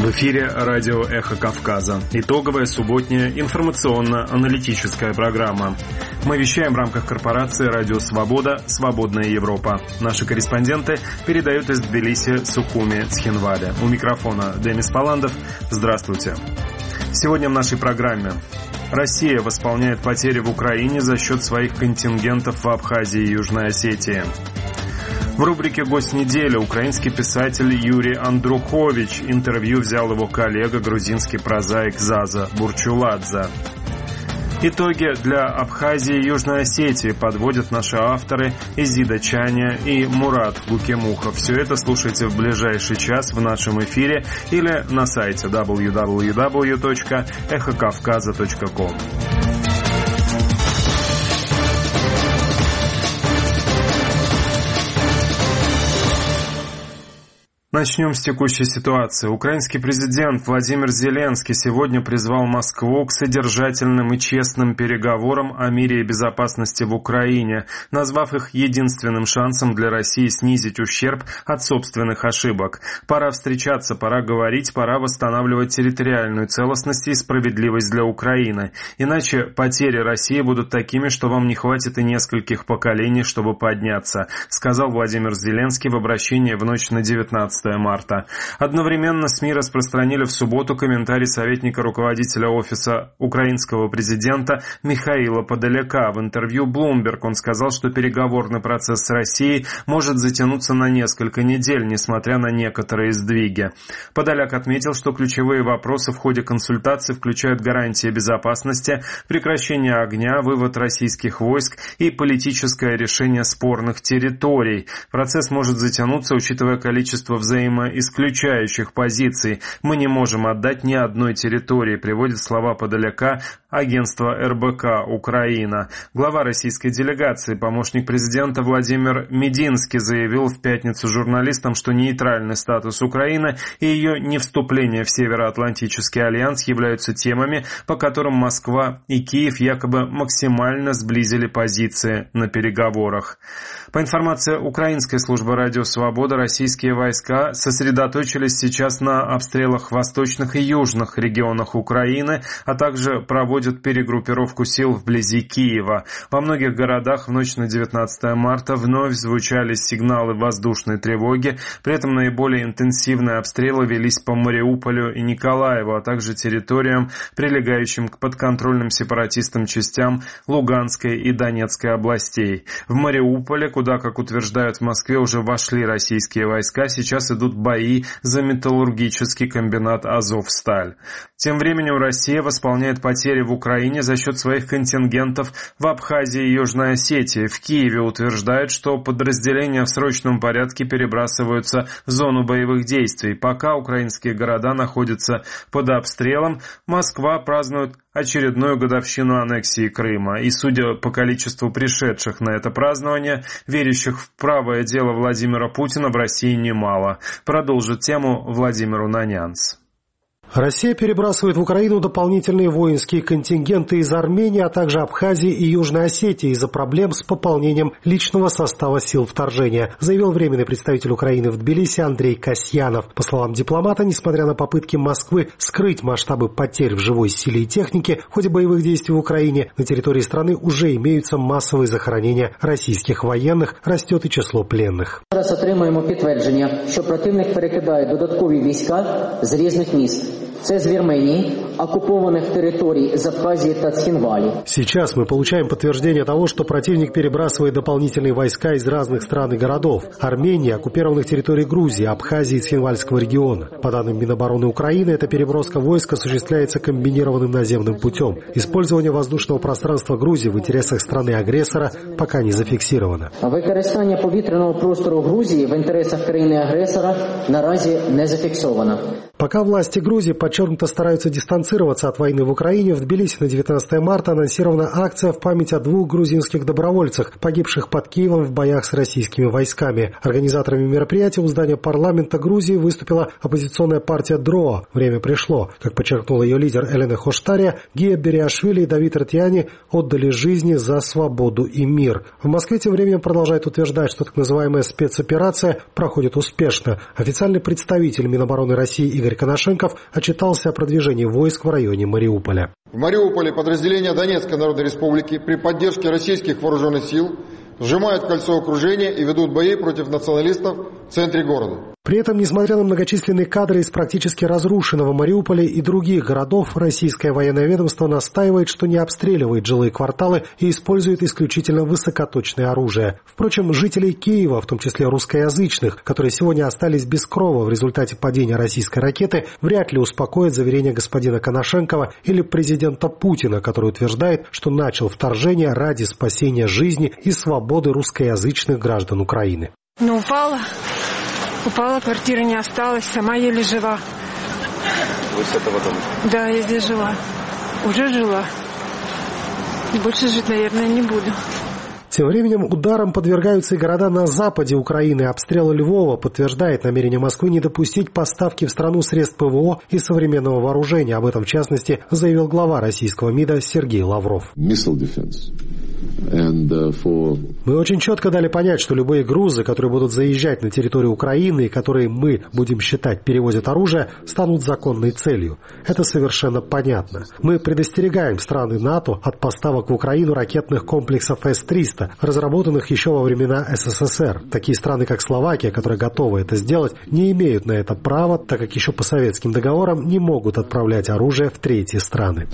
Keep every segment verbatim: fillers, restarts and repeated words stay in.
В эфире радио «Эхо Кавказа». Итоговая субботняя информационно-аналитическая программа. Мы вещаем в рамках корпорации «Радио Свобода. Свободная Европа». Наши корреспонденты передают из Тбилиси, Сухуми, Цхинвали. У микрофона Демис Паландов. Здравствуйте. Сегодня в нашей программе. Россия восполняет потери в Украине за счет своих контингентов в Абхазии и Южной Осетии. В рубрике «Гость недели» украинский писатель Юрий Андрухович. Интервью взял его коллега, грузинский прозаик Заза Бурчуладзе. Итоги для Абхазии и Южной Осетии подводят наши авторы Изида Чаня и Мурат Гукемухов. Все это слушайте в ближайший час в нашем эфире или на сайте дабл ю дабл ю дабл ю точка эхо кавказа точка ком. Начнем с текущей ситуации. Украинский президент Владимир Зеленский сегодня призвал Москву к содержательным и честным переговорам о мире и безопасности в Украине, назвав их единственным шансом для России снизить ущерб от собственных ошибок. Пора встречаться, пора говорить, пора восстанавливать территориальную целостность и справедливость для Украины. Иначе потери России будут такими, что вам не хватит и нескольких поколений, чтобы подняться, сказал Владимир Зеленский в обращении в ночь на девятнадцатое марта. Одновременно СМИ распространили в субботу комментарий советника руководителя офиса украинского президента Михаила Подоляка. В интервью Bloomberg он сказал, что переговорный процесс с Россией может затянуться на несколько недель, несмотря на некоторые сдвиги. Подоляк отметил, что ключевые вопросы в ходе консультаций включают гарантии безопасности, прекращение огня, вывод российских войск и политическое решение спорных территорий. Процесс может затянуться, учитывая количество взаимоисключающих позиций. Мы не можем отдать ни одной территории, приводит слова Подоляка агентство эр бэ ка «Украина». Глава российской делегации, помощник президента Владимир Мединский заявил в пятницу журналистам, что нейтральный статус Украины и ее невступление в Североатлантический альянс являются темами, по которым Москва и Киев якобы максимально сблизили позиции на переговорах. По информации украинской службы «Радио Свобода», российские войска сосредоточились сейчас на обстрелах в восточных и южных регионах Украины, а также проводят перегруппировку сил вблизи Киева. Во многих городах в ночь на девятнадцатое марта вновь звучали сигналы воздушной тревоги, при этом наиболее интенсивные обстрелы велись по Мариуполю и Николаеву, а также территориям, прилегающим к подконтрольным сепаратистам частям Луганской и Донецкой областей. В Мариуполе, куда, как утверждают в Москве, уже вошли российские войска, сейчас идут бои за металлургический комбинат «Азовсталь». Тем временем Россия восполняет потери в Украине за счет своих контингентов в Абхазии и Южной Осетии. В Киеве утверждают, что подразделения в срочном порядке перебрасываются в зону боевых действий. Пока украинские города находятся под обстрелом, Москва празднует очередную годовщину аннексии Крыма. И, судя по количеству пришедших на это празднование, верящих в правое дело Владимира Путина в России немало. Продолжит тему Владимир Унанянц. Россия перебрасывает в Украину дополнительные воинские контингенты из Армении, а также Абхазии и Южной Осетии из-за проблем с пополнением личного состава сил вторжения, заявил временный представитель Украины в Тбилиси Андрей Касьянов. По словам дипломата, несмотря на попытки Москвы скрыть масштабы потерь в живой силе и технике в ходе боевых действий в Украине, на территории страны уже имеются массовые захоронения российских военных, растет и число пленных. Зараз отримуємо підтвердження, що противник перекидає додаткові війська з різних міст. Це з Вірменії, оккупованных территорий из Абхазии и Цхинвали. Сейчас мы получаем подтверждение того, что противник перебрасывает дополнительные войска из разных стран и городов. Армении, оккупированных территорий Грузии, Абхазии и Цхинвальского региона. По данным Минобороны Украины, эта переброска войск осуществляется комбинированным наземным путем. Использование воздушного пространства Грузии в интересах страны-агрессора пока не зафиксировано. Використання повітряного простору Грузії в интересах країни-агресора наразі не зафіксовано. Пока власти Грузии подчеркнуто стараются дистанцироваться от войны в Украине, в Тбилиси на девятнадцатое марта анонсирована акция в память о двух грузинских добровольцах, погибших под Киевом в боях с российскими войсками. Организаторами мероприятия у здания парламента Грузии выступила оппозиционная партия ДРОА. Время пришло. Как подчеркнула ее лидер Элена Хоштария, Гия Бериашвили и Давид Ратьяни отдали жизни за свободу и мир. В Москве тем временем продолжает утверждать, что так называемая спецоперация проходит успешно. Официальный представитель Минобороны России Игорь Игорь Коношенков отчитался о продвижении войск в районе Мариуполя. В Мариуполе подразделения Донецкой Народной Республики при поддержке российских вооруженных сил сжимают кольцо окружения и ведут бои против националистов в центре города. При этом, несмотря на многочисленные кадры из практически разрушенного Мариуполя и других городов, российское военное ведомство настаивает, что не обстреливает жилые кварталы и использует исключительно высокоточное оружие. Впрочем, жителей Киева, в том числе русскоязычных, которые сегодня остались без крова в результате падения российской ракеты, вряд ли успокоит заверение господина Коношенкова или президента Путина, который утверждает, что начал вторжение ради спасения жизни и свободы русскоязычных граждан Украины. Ну, упала. Упала, квартира не осталась, сама еле жива. Вы с этого дома? Да, я здесь жила. Уже жила. И больше жить, наверное, не буду. Тем временем ударам подвергаются и города на западе Украины. Обстрел Львова подтверждает намерение Москвы не допустить поставки в страну средств ПВО и современного вооружения. Об этом, в частности, заявил глава российского МИДа Сергей Лавров. And, uh, for... Мы очень четко дали понять, что любые грузы, которые будут заезжать на территорию Украины и которые мы будем считать перевозят оружие, станут законной целью. Это совершенно понятно. Мы предостерегаем страны НАТО от поставок в Украину ракетных комплексов эс триста, разработанных еще во времена эс эс эс эр. Такие страны, как Словакия, которые готовы это сделать, не имеют на это права, так как еще по советским договорам не могут отправлять оружие в третьи страны.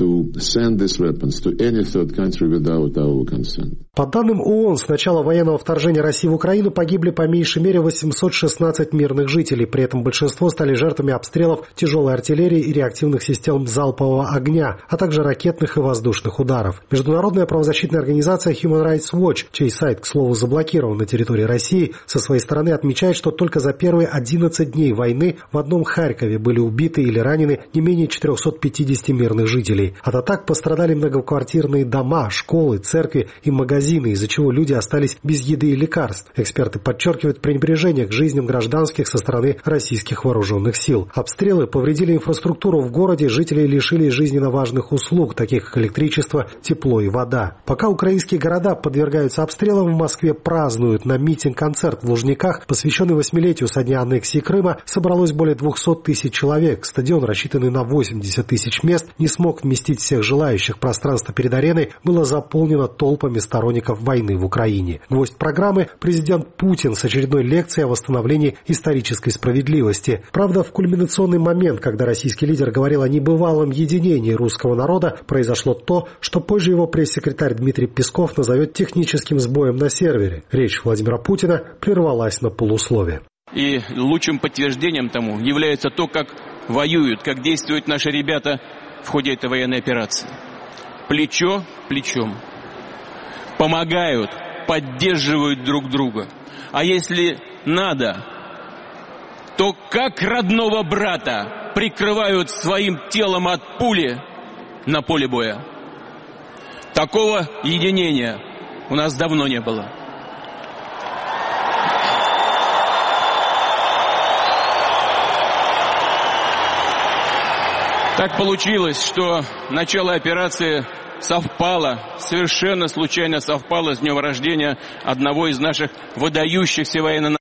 По данным ООН, с начала военного вторжения России в Украину погибли по меньшей мере восемьсот шестнадцать мирных жителей. При этом большинство стали жертвами обстрелов тяжелой артиллерии и реактивных систем залпового огня, а также ракетных и воздушных ударов. Международная правозащитная организация Human Rights Watch, чей сайт, к слову, заблокирован на территории России, со своей стороны отмечает, что только за первые одиннадцать дней войны в одном Харькове были убиты или ранены не менее четырехсот пятидесяти мирных жителей. От атак пострадали многоквартирные дома, школы, церкви и магазины, из-за чего люди остались без еды и лекарств. Эксперты подчеркивают пренебрежение к жизням гражданских со стороны российских вооруженных сил. Обстрелы повредили инфраструктуру в городе, жителей лишили жизненно важных услуг, таких как электричество, тепло и вода. Пока украинские города подвергаются обстрелам, в Москве празднуют. На митинг-концерт в Лужниках, посвященный восьмилетию со дня аннексии Крыма, собралось более двухсот тысяч человек. Стадион, рассчитанный на восемьдесят тысяч мест, не смог вместить всех желающих. Пространство перед ареной было заполнено толпами сторонников войны в Украине. Гвоздь программы – президент Путин с очередной лекцией о восстановлении исторической справедливости. Правда, в кульминационный момент, когда российский лидер говорил о небывалом единении русского народа, произошло то, что позже его пресс-секретарь Дмитрий Песков назовет техническим сбоем на сервере. Речь Владимира Путина прервалась на полусловие. И лучшим подтверждением тому является то, как воюют, как действуют наши ребята в ходе этой военной операции. Плечо плечом. Помогают, поддерживают друг друга. А если надо, то как родного брата прикрывают своим телом от пули на поле боя. Такого единения у нас давно не было. Так получилось, что начало операции совпало, совершенно случайно совпало с днем рождения одного из наших выдающихся военно...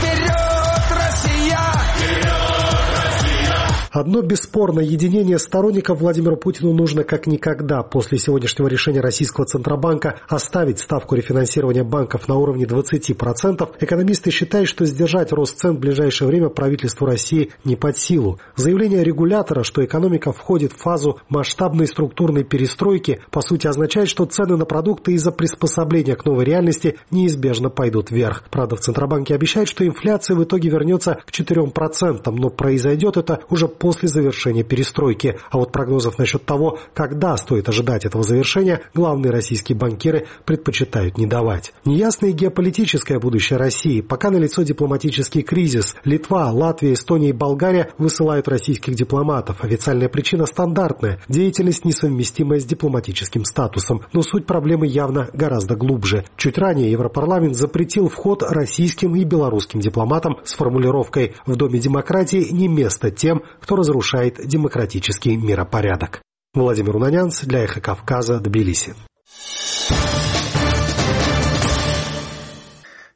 Одно бесспорно, единение сторонников Владимиру Путину нужно как никогда. После сегодняшнего решения российского Центробанка оставить ставку рефинансирования банков на уровне двадцати процентов, экономисты считают, что сдержать рост цен в ближайшее время правительству России не под силу. Заявление регулятора, что экономика входит в фазу масштабной структурной перестройки, по сути означает, что цены на продукты из-за приспособления к новой реальности неизбежно пойдут вверх. Правда, в Центробанке обещают, что инфляция в итоге вернется к четырем процентам, но произойдет это уже после завершения перестройки. А вот прогнозов насчет того, когда стоит ожидать этого завершения, главные российские банкиры предпочитают не давать. Неясное геополитическое будущее России. Пока налицо дипломатический кризис. Литва, Латвия, Эстония и Болгария высылают российских дипломатов. Официальная причина стандартная – деятельность, несовместимая с дипломатическим статусом. Но суть проблемы явно гораздо глубже. Чуть ранее Европарламент запретил вход российским и белорусским дипломатам с формулировкой «В Доме демократии не место тем, кто разрушает демократический миропорядок». Владимир Унанянц для Эхо Кавказа, Тбилиси.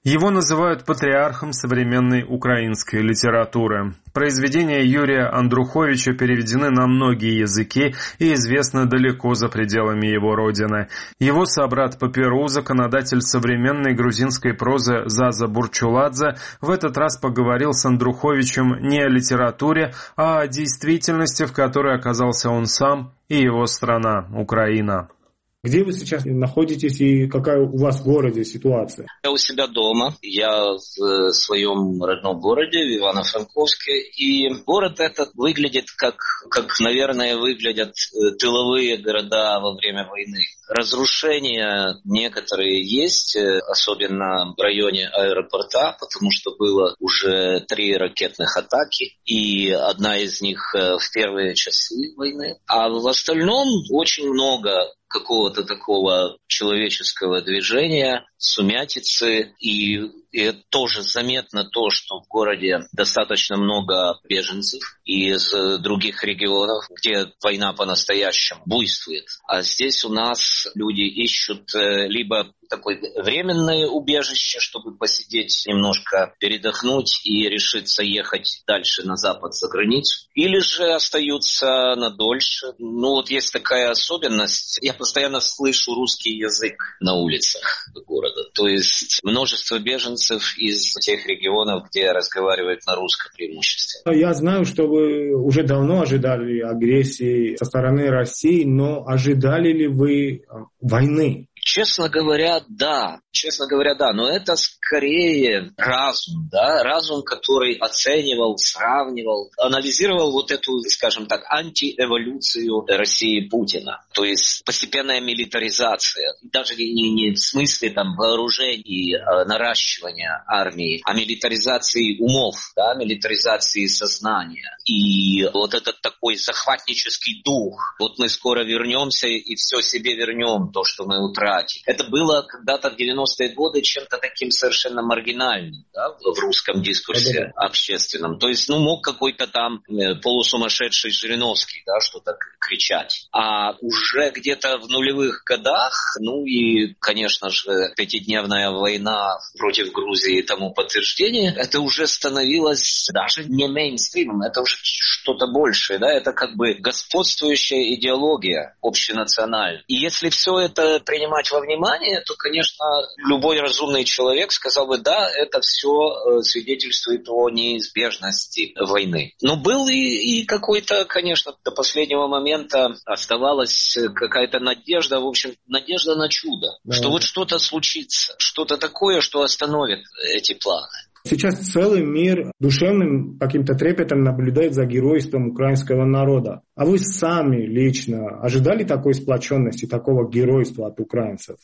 Его называют патриархом современной украинской литературы. Произведения Юрия Андруховича переведены на многие языки и известны далеко за пределами его родины. Его собрат по перу, законодатель современной грузинской прозы Заза Бурчуладзе, в этот раз поговорил с Андруховичем не о литературе, а о действительности, в которой оказался он сам и его страна, Украина. Где вы сейчас находитесь и какая у вас в городе ситуация? Я у себя дома, я в своем родном городе, в Ивано-Франковске, и город этот выглядит как, как, наверное, выглядят тыловые города во время войны. Разрушения некоторые есть, особенно в районе аэропорта, потому что было уже три ракетных атаки, и одна из них в первые часы войны. А в остальном очень много какого-то такого человеческого движения, сумятицы, и, и тоже заметно то, что в городе достаточно много беженцев из других регионов, где война по-настоящему буйствует. А здесь у нас люди ищут либо такое временное убежище, чтобы посидеть немножко, передохнуть и решиться ехать дальше на запад за границу, или же остаются надольше. Ну вот есть такая особенность. Я постоянно слышу русский язык на улицах города. То есть множество беженцев из тех регионов, где разговаривают на русском преимущественно. Я знаю, что вы уже давно ожидали агрессии со стороны России, но ожидали ли вы войны? Честно говоря, да. Честно говоря, да. Но это скорее разум, да, разум, который оценивал, сравнивал, анализировал вот эту, скажем так, антиэволюцию России Путина. То есть постепенная милитаризация. Даже не, не в смысле там вооружений, наращивания армии, а милитаризации умов, да, милитаризации сознания. И вот этот такой захватнический дух. Вот мы скоро вернемся и все себе вернем, то, что мы утратили. Это было когда-то в девяностые годы чем-то таким совершенно маргинальным, да, в русском дискурсе общественном. То есть, ну, мог какой-то там полусумасшедший Жириновский, да, что-то кричать. А уже где-то в нулевых годах, ну и, конечно же, пятидневная война против Грузии и тому подтверждение, это уже становилось даже не мейнстримом, это уже что-то большее, да, это как бы господствующая идеология общенациональная. И если все это принимать во внимание, то, конечно, любой разумный человек сказал бы, да, это все свидетельствует о неизбежности войны. Но был и, и какой-то, конечно, до последнего момента оставалась какая-то надежда, в общем, надежда на чудо, да. Что вот что-то случится, что-то такое, что остановит эти планы. Сейчас целый мир душевным каким-то трепетом наблюдает за геройством украинского народа. А вы сами лично ожидали такой сплоченности, такого геройства от украинцев?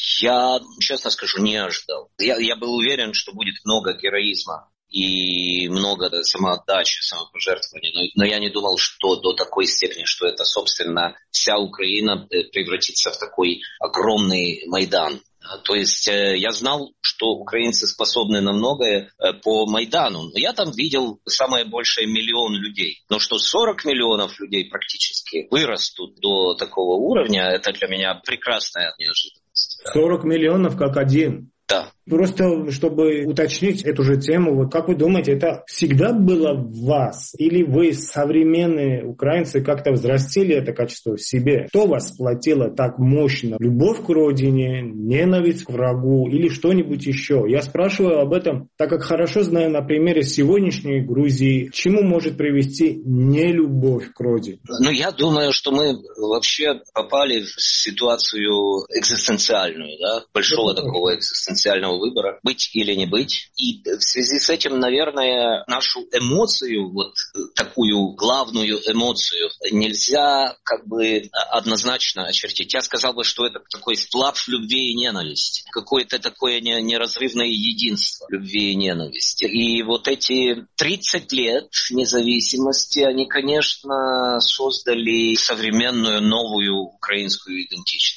Я, честно скажу, не ожидал. Я, я был уверен, что будет много героизма и много да, самоотдачи, самопожертвования. Но, но я не думал, что до такой степени, что это, собственно, вся Украина превратится в такой огромный Майдан. То есть э, я знал, что украинцы способны на многое э, по Майдану. Но я там видел самое большее миллион людей. Но что сорок миллионов людей практически вырастут до такого уровня, это для меня прекрасная неожиданность. сорок миллионов как один. Да. Просто, чтобы уточнить эту же тему, вот как вы думаете, это всегда было в вас? Или вы, современные украинцы, как-то взрастили это качество в себе? Что вас сплотило так мощно? Любовь к родине, ненависть к врагу или что-нибудь еще? Я спрашиваю об этом, так как хорошо знаю на примере сегодняшней Грузии, к чему может привести нелюбовь к родине. Ну, я думаю, что мы вообще попали в ситуацию экзистенциальную, да, большого это такого экзистенциального выбора, быть или не быть. И в связи с этим, наверное, нашу эмоцию, вот такую главную эмоцию, нельзя как бы однозначно очертить. Я сказал бы, что это такой сплав любви и ненависти. Какое-то такое неразрывное единство любви и ненависти. И вот эти тридцать лет независимости, они, конечно, создали современную новую украинскую идентичность.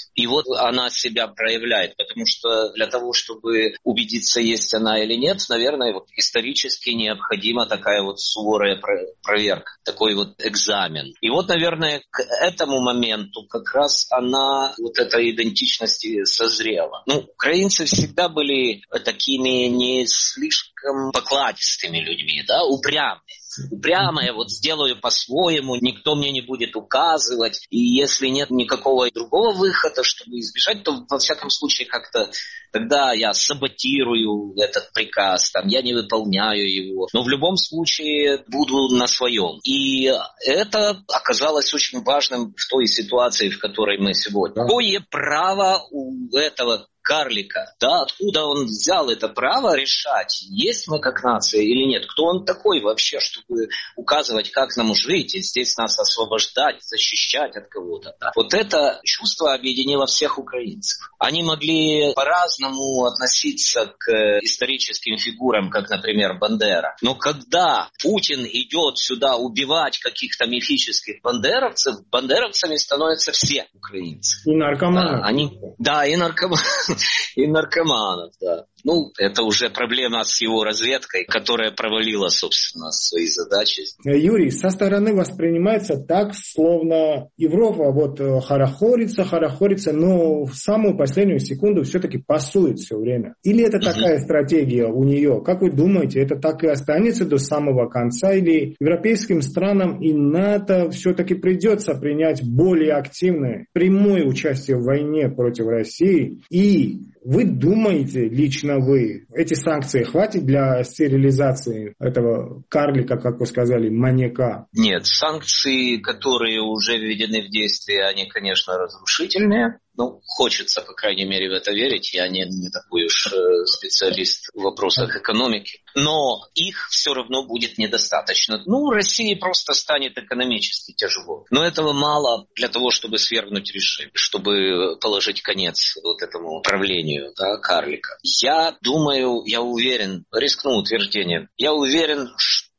И вот она себя проявляет, потому что для того, чтобы убедиться, есть она или нет, наверное, вот исторически необходима такая вот суровая проверка, такой вот экзамен. И вот, наверное, к этому моменту как раз она, вот эта идентичность созрела. Ну, украинцы всегда были такими не слишком покладистыми людьми, да, упрямыми. Упрямая, вот сделаю по-своему, никто мне не будет указывать, и если нет никакого другого выхода, чтобы избежать, то во всяком случае как-то тогда я саботирую этот приказ, там, я не выполняю его, но в любом случае буду на своем. И это оказалось очень важным в той ситуации, в которой мы сегодня. Какое право у этого карлика, да, откуда он взял это право решать, есть мы как нация или нет, кто он такой вообще, чтобы указывать, как нам жить, и здесь нас освобождать, защищать от кого-то. Да. Вот это чувство объединило всех украинцев. Они могли по-разному относиться к историческим фигурам, как, например, Бандера, но когда Путин идет сюда убивать каких-то мифических бандеровцев, бандеровцами становятся все украинцы. И наркоманы. Да, они, да, и наркоманы. И наркоманов, да. Ну, это уже проблема с его разведкой, которая провалила, собственно, свои задачи. Юрий, со стороны воспринимается так, словно Европа вот хорохорится, хорохорится, но в самую последнюю секунду все-таки пасует все время. Или это такая угу. стратегия у нее? Как вы думаете, это так и останется до самого конца? Или европейским странам и НАТО все-таки придется принять более активное, прямое участие в войне против России? И вы думаете, лично вы, эти санкции хватит для стерилизации этого карлика, как вы сказали, маньяка? Нет, санкции, которые уже введены в действие, они, конечно, разрушительные. Ну, хочется, по крайней мере, в это верить. Я не, не такой уж специалист в вопросах экономики. Но их все равно будет недостаточно. Ну, России просто станет экономически тяжело. Но этого мало для того, чтобы свергнуть режим, чтобы положить конец вот этому правлению, да, карлика. Я думаю, я уверен, рискну утверждением, я уверен,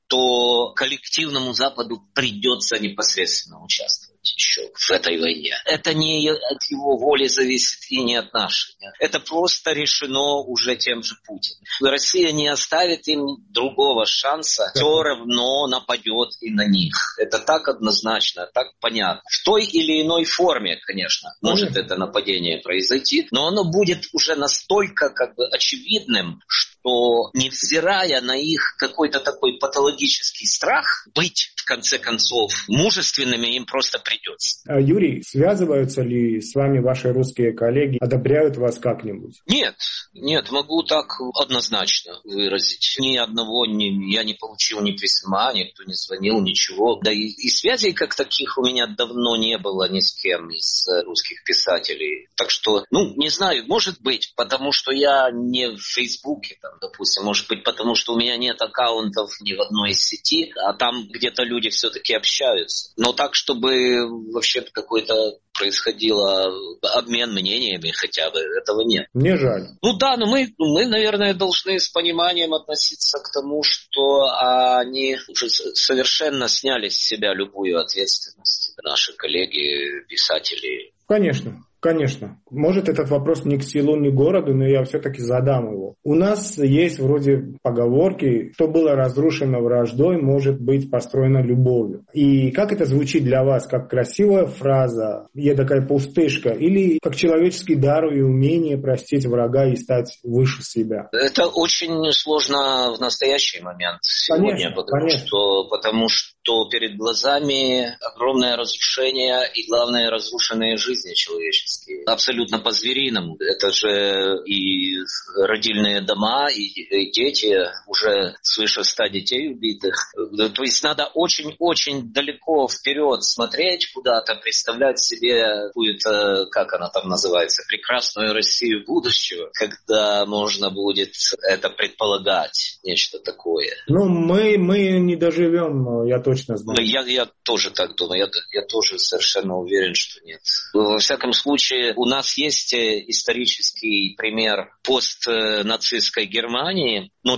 что коллективному Западу придется непосредственно участвовать еще в этой войне. Это не от его воли зависит и не от нашей. Это просто решено уже тем же Путиным. Россия не оставит им другого шанса, все равно нападет и на них. Это так однозначно, так понятно. В той или иной форме, конечно, может это нападение произойти, но оно будет уже настолько как бы очевидным, что, невзирая на их какой-то такой патологический страх, быть, в конце концов, мужественными им просто придется. А, Юрий, связываются ли с вами ваши русские коллеги, одобряют вас как-нибудь? Нет, нет, могу так однозначно выразить. Ни одного, ни, я не получил ни письма, никто не звонил, ничего. Да и, и связей как таких у меня давно не было ни с кем из русских писателей. Так что, ну, не знаю, может быть, потому что я не в Фейсбуке, там, допустим, может быть, потому что у меня нет аккаунтов ни в одной из сети, а там где-то люди все-таки общаются. Но так, чтобы вообще какой-то происходило обмен мнениями хотя бы, этого нет. Мне жаль. Ну да, но мы, мы, наверное, должны с пониманием относиться к тому, что они уже совершенно сняли с себя любую ответственность. Наши коллеги, писатели. Конечно. Конечно. Может, этот вопрос ни к селу, ни к городу, но я все-таки задам его. У нас есть вроде поговорки, что было разрушено враждой, может быть построено любовью. И как это звучит для вас? Как красивая фраза, едакая пустышка, или как человеческий дар и умение простить врага и стать выше себя? Это очень сложно в настоящий момент сегодня, конечно, потому, конечно. Что, потому что перед глазами огромное разрушение и, главное, разрушенные жизни человеческие. Абсолютно по-звериному. Это же и родильные дома, и, и дети, уже свыше ста детей убитых. То есть надо очень-очень далеко вперед смотреть куда-то, представлять себе какую-то, как она там называется, прекрасную Россию будущего, когда можно будет это предполагать, нечто такое. Ну, мы, мы не доживем, я точно знаю. Я, я тоже так думаю, я, я тоже совершенно уверен, что нет. Во всяком случае, у нас есть исторический пример постнацистской Германии, но для этого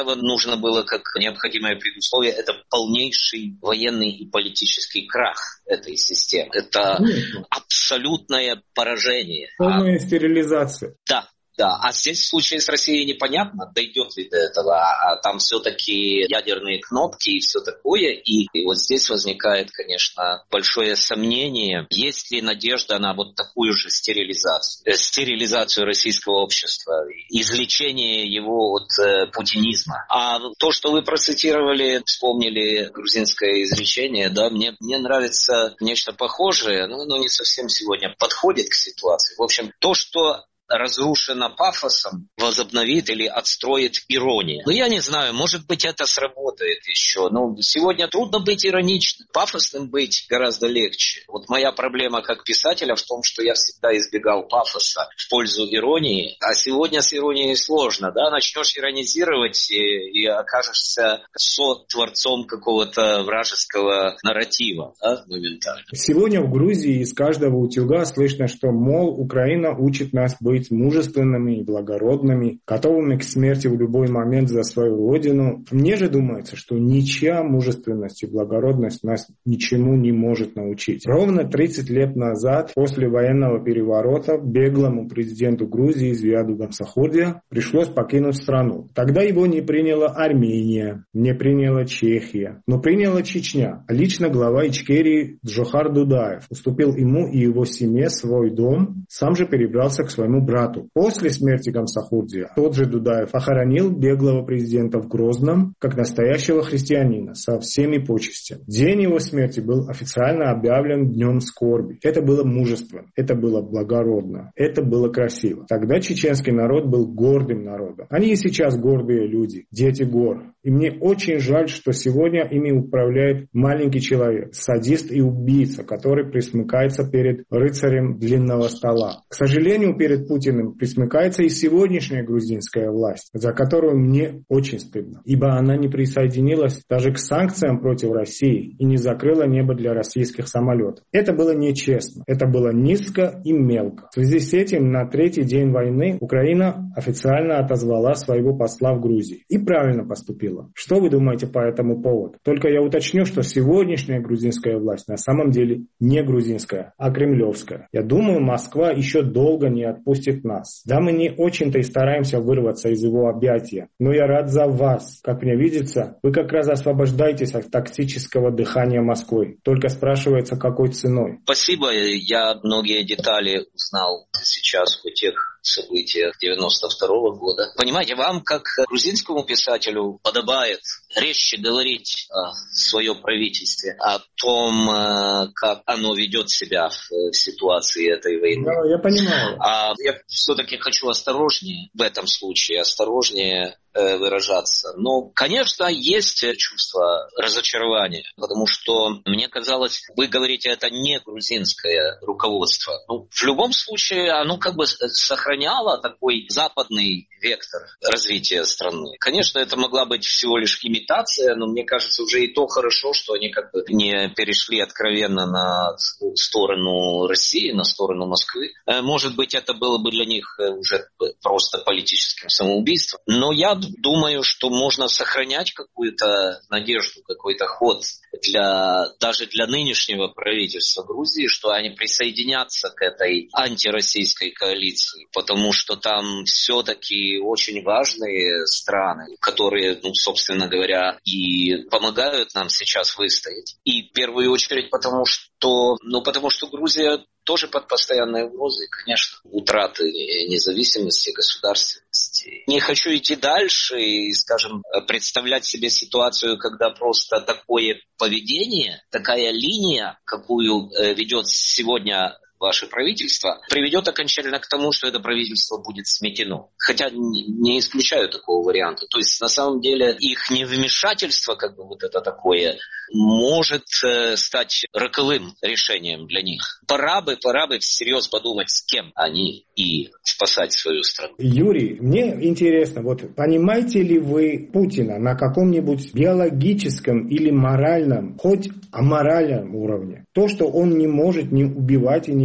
этого нужно было как необходимое предусловие, это полнейший военный и политический крах этой системы. Это Конечно. абсолютное поражение. Полная а... стерилизация. Да. Да, а здесь в случае с Россией непонятно, дойдет ли до этого, а там все-таки ядерные кнопки и все такое, и, и вот здесь возникает, конечно, большое сомнение, есть ли надежда на вот такую же стерилизацию, э, стерилизацию российского общества, излечение его от э, путинизма. А то, что вы процитировали, вспомнили грузинское изречение, да, мне, мне нравится нечто похожее, но оно не совсем сегодня подходит к ситуации. В общем, то, что разрушено пафосом, возобновит или отстроит ирония. Ну, я не знаю, может быть, это сработает еще. Но сегодня трудно быть ироничным. Пафосным быть гораздо легче. Вот моя проблема как писателя в том, что я всегда избегал пафоса в пользу иронии. А сегодня с иронией сложно, да? Начнешь иронизировать и, и окажешься сотворцом какого-то вражеского нарратива, да, моментально. Сегодня в Грузии из каждого утюга слышно, что, мол, Украина учит нас быть мужественными и благородными, готовыми к смерти в любой момент за свою родину. Мне же думается, что ничья мужественность и благородность нас ничему не может научить. Ровно тридцать лет назад, после военного переворота, беглому президенту Грузии Зиаду Гамсахурдия пришлось покинуть страну. Тогда его не приняла Армения, не приняла Чехия, но приняла Чечня. Лично глава Ичкерии Джохар Дудаев уступил ему и его семье свой дом, сам же перебрался к своему брату. После смерти Гамсахурдия тот же Дудаев похоронил беглого президента в Грозном как настоящего христианина со всеми почестями. День его смерти был официально объявлен днем скорби. Это было мужественно, это было благородно, это было красиво. Тогда чеченский народ был гордым народом. Они и сейчас гордые люди, дети гор. И мне очень жаль, что сегодня ими управляет маленький человек, садист и убийца, который присмыкается перед рыцарем длинного стола. К сожалению, перед Путиным присмыкается и сегодняшняя грузинская власть, за которую мне очень стыдно, ибо она не присоединилась даже к санкциям против России и не закрыла небо для российских самолетов. Это было нечестно, это было низко и мелко. В связи с этим на третий день войны Украина официально отозвала своего посла в Грузии. И правильно поступила. Что вы думаете по этому поводу? Только я уточню, что сегодняшняя грузинская власть на самом деле не грузинская, а кремлевская. Я думаю, Москва еще долго не отпустит нас. Да, мы не очень-то и стараемся вырваться из его объятия, но я рад за вас. Как мне видится, вы как раз освобождаетесь от токсического дыхания Москвы. Только спрашивается, какой ценой. Спасибо. Я многие детали узнал сейчас о тех событиях девяносто второго года. Понимаете, вам, как грузинскому писателю, подобает резче говорить о своем правительстве, о том, как оно ведет себя в ситуации этой войны. Да, я понимаю. А я все-таки хочу осторожнее в этом случае, осторожнее выражаться. Но, конечно, есть чувство разочарования, потому что, мне казалось, вы говорите, это не грузинское руководство. Ну, в любом случае, оно как бы сохраняло такой западный вектор развития страны. Конечно, это могла быть всего лишь имитация, но мне кажется, уже и то хорошо, что они как бы не перешли откровенно на сторону России, на сторону Москвы. Может быть, это было бы для них уже просто политическим самоубийством. Но я думаю, что можно сохранять какую-то надежду, какой-то ход для, даже для нынешнего правительства Грузии, что они присоединятся к этой антироссийской коалиции, потому что там все-таки очень важные страны, которые, ну, собственно говоря, и помогают нам сейчас выстоять. И в первую очередь потому, что, ну, потому что Грузия тоже под постоянной угрозой, конечно, утраты независимости, государственности. Не хочу идти дальше и, скажем, представлять себе ситуацию, когда просто такое поведение, такая линия, какую ведет сегодня ваше правительство, приведет окончательно к тому, что это правительство будет сметено. Хотя не исключаю такого варианта. То есть, на самом деле, их невмешательство, как бы вот это такое, может э, стать роковым решением для них. Пора бы, пора бы всерьез подумать, с кем они, и спасать свою страну. Юрий, мне интересно, вот понимаете ли вы Путина на каком-нибудь биологическом или моральном, хоть аморальном уровне? То, что он не может не убивать и не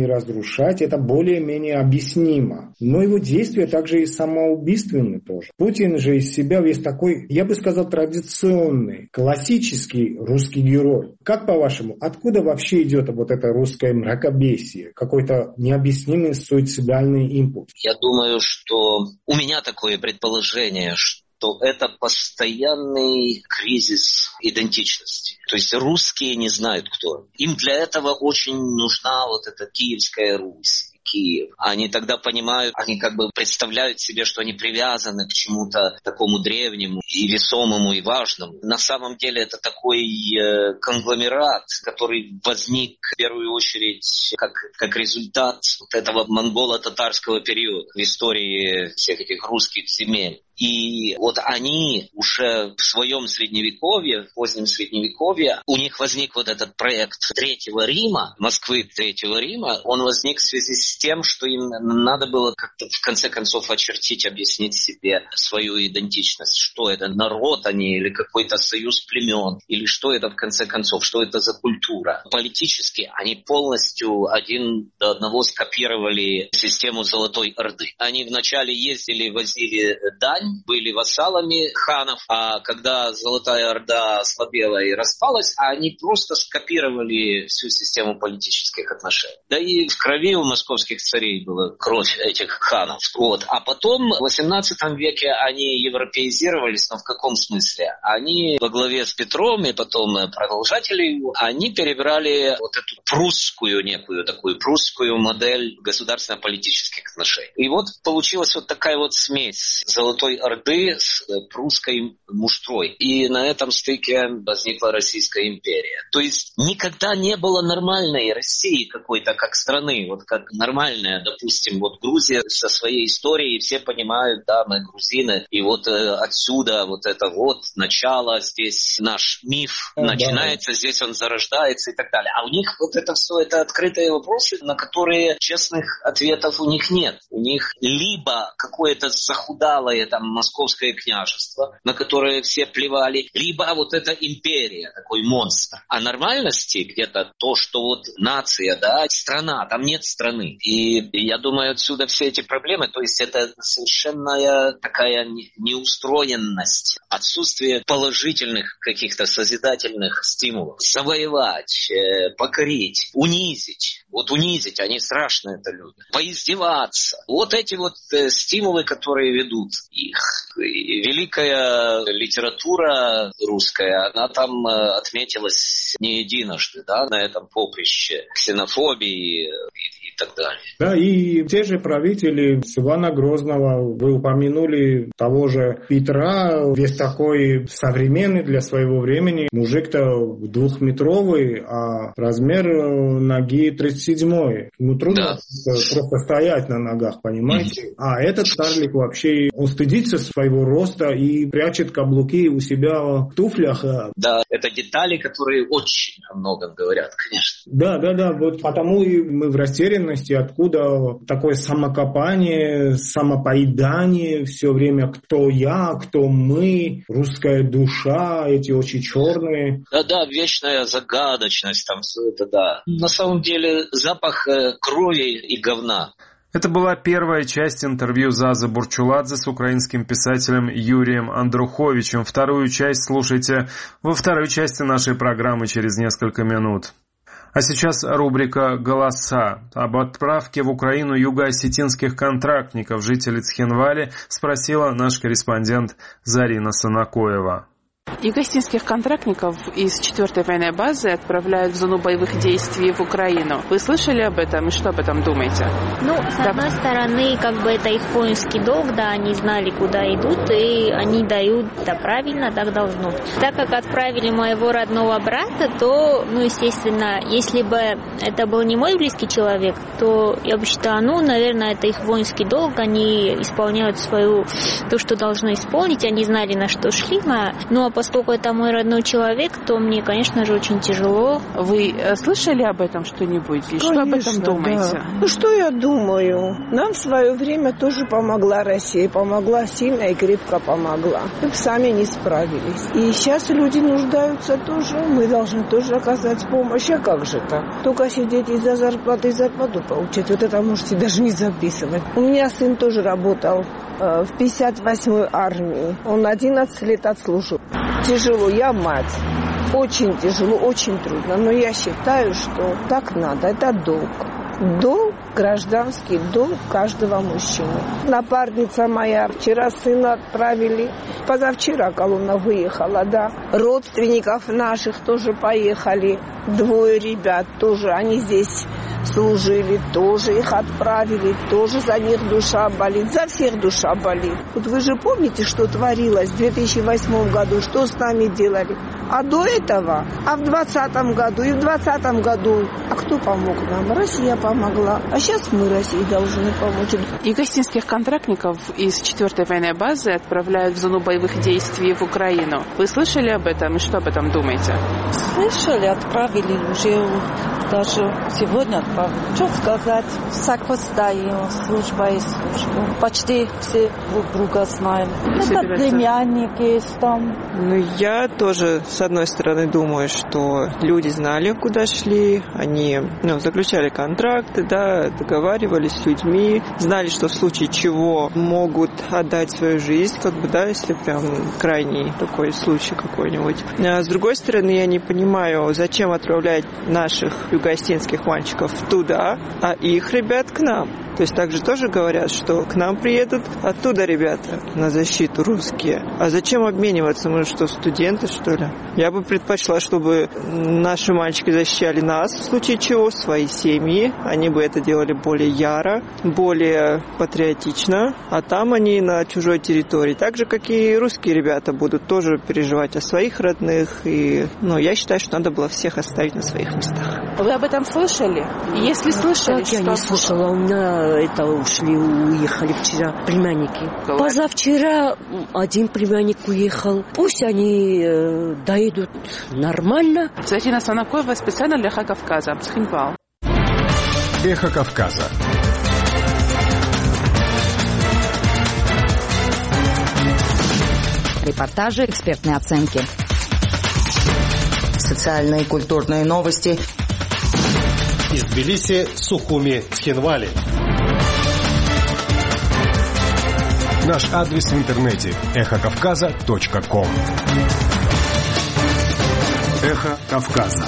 не разрушать, это более-менее объяснимо. Но его действия также и самоубийственны тоже. Путин же из себя весь такой, я бы сказал, традиционный, классический русский герой. Как по-вашему, откуда вообще идет вот это русское мракобесие? Какой-то необъяснимый суицидальный импульс? Я думаю, что у меня такое предположение, что то это постоянный кризис идентичности. То есть русские не знают, кто. Им для этого очень нужна вот эта Киевская Русь. Киев. Они тогда понимают, они как бы представляют себе, что они привязаны к чему-то такому древнему и весомому и важному. На самом деле это такой э, конгломерат, который возник в первую очередь как, как результат вот этого монголо-татарского периода в истории всех этих русских земель. И вот они уже в своем средневековье, в позднем средневековье, у них возник вот этот проект Третьего Рима, Москвы Третьего Рима, он возник в связи с тем, что им надо было как-то в конце концов очертить, объяснить себе свою идентичность. Что это, народ они или какой-то союз племен, или что это в конце концов, что это за культура. Политически они полностью один до одного скопировали систему Золотой Орды. Они вначале ездили, возили дань, были вассалами ханов, а когда Золотая Орда ослабела и распалась, они просто скопировали всю систему политических отношений. Да и в крови у московских царей была кровь этих ханов. Вот. А потом в восемнадцатом веке они европеизировались, но в каком смысле? Они во главе с Петром и потом продолжатели его, они перебрали вот эту прусскую некую такую прусскую модель государственно-политических отношений. И вот получилась вот такая вот смесь Золотой Орды с прусской муштрой. И на этом стыке возникла Российская империя. То есть никогда не было нормальной России какой-то как страны, вот как нормальная, допустим, вот Грузия со своей историей, все понимают, да, мы грузины, и вот э, отсюда вот это вот начало, здесь наш миф а, начинается, да. Здесь он зарождается и так далее. А у них вот это все, это открытые вопросы, на которые честных ответов у них нет. У них либо какое-то захудалое там московское княжество, на которое все плевали, либо вот эта империя, такой монстр. А нормальности где-то то, что вот нация, да, страна, там нет страны. И я думаю, отсюда все эти проблемы, то есть это совершенная такая неустроенность, отсутствие положительных каких-то созидательных стимулов. Завоевать, покорить, унизить. Вот унизить, они страшно это любят. Поиздеваться. Вот эти вот стимулы, которые ведут их. И великая литература русская, она там отметилась не единожды, да, на этом поприще ксенофобии и, и так далее. Да, и те же правители с Ивана Грозного, вы упомянули того же Петра, весь такой современный для своего времени, мужик-то двухметровый, а размер ноги тридцать седьмой. Ну, трудно да. просто стоять на ногах, понимаете? Mm-hmm. А этот карлик вообще, он стыдится своего роста и прячет каблуки у себя в туфлях. Да, это детали, которые очень о многом говорят, конечно. Да, да, да, вот потому и мы в растерянности, откуда такое самокопание, самопоедание, все время кто я, кто мы, русская душа, эти очи черные. Да-да, вечная загадочность, там все это, да. На самом деле запах э, крови и говна. Это была первая часть интервью Зазы Бурчуладзе с украинским писателем Юрием Андруховичем. Вторую часть слушайте во второй части нашей программы через несколько минут. А сейчас рубрика «Голоса». Об отправке в Украину юго-осетинских контрактников жителей Цхинвали спросила наш корреспондент Зарина Санакоева. Юго-осетинских контрактников из четвёртой военной базы отправляют в зону боевых действий в Украину. Вы слышали об этом и что об этом думаете? Ну, с да. одной стороны, как бы это их воинский долг, да, они знали, куда идут, и они дают, да, правильно, так должно быть. Так как отправили моего родного брата, то, ну, естественно, если бы это был не мой близкий человек, то я бы считала, ну, наверное, это их воинский долг, они исполняют свою, то, что должны исполнить, они знали, на что шли, но поскольку это мой родной человек, то мне, конечно же, очень тяжело. Вы слышали об этом что-нибудь? И что об этом думаете? Да. Ну, что я думаю? Нам в свое время тоже помогла Россия. Помогла сильно и крепко помогла. Мы бы сами не справились. И сейчас люди нуждаются тоже. Мы должны тоже оказать помощь. А как же так? Только сидеть из-за зарплаты и зарплату получать. Вот это можете даже не записывать. У меня сын тоже работал э, в пятьдесят восьмой армии. Он одиннадцать лет отслужил. Тяжело. Я мать. Очень тяжело, очень трудно. Но я считаю, что так надо. Это долг. Долг, гражданский долг каждого мужчины. Напарница моя, вчера сына отправили. Позавчера колонна выехала, да. Родственников наших тоже поехали. Двое ребят тоже. Они здесь служили, тоже их отправили. Тоже за них душа болит. За всех душа болит. Вот вы же помните, что творилось в две тысячи восьмом году? Что с нами делали? А до этого, а в двадцатом году и в двадцатом году, а кто помог нам? Россия помогла. А сейчас мы России должны помочь. Егостинских контрактников из четвёртой военной базы отправляют в зону боевых действий в Украину. Вы слышали об этом и что об этом думаете? Слышали, отправили уже, даже сегодня отправили. Что сказать? С опозданием, служба и служба. Почти все друг друга знаем. Это племянник есть там. Ну, я тоже, с одной стороны, думаю, что люди знали, куда шли. Они, ну, заключали контракты, да, договаривались с людьми, знали, что в случае чего могут отдать свою жизнь, как бы, да, если прям крайний такой случай какой-нибудь. А с другой стороны, я не понимаю, зачем отправлять наших югоостинских мальчиков туда, а их ребят к нам. То есть также тоже говорят, что к нам приедут оттуда ребята на защиту русские. А зачем обмениваться? Мы что, студенты, что ли? Я бы предпочла, чтобы наши мальчики защищали нас, в случае чего, свои семьи. Они бы это делали более яро, более патриотично. А там они на чужой территории. Так же, как и русские ребята будут тоже переживать о своих родных. И, ну, я считаю, что надо было всех оставить на своих местах. Вы об этом слышали? Если слышали, как что... я не слышала, у меня это ушли, уехали вчера племянники. Позавчера один племянник уехал. Пусть они э, доедут нормально. Зайти Санакоева специально для Эхо Кавказа. Схинвал. Эхо Кавказа. Репортажи, экспертные оценки. Социальные и культурные новости. Из Тбилиси, Сухуми, Цхинвали. Наш адрес в интернете эхо кавказа точка ком. Эхо Кавказа.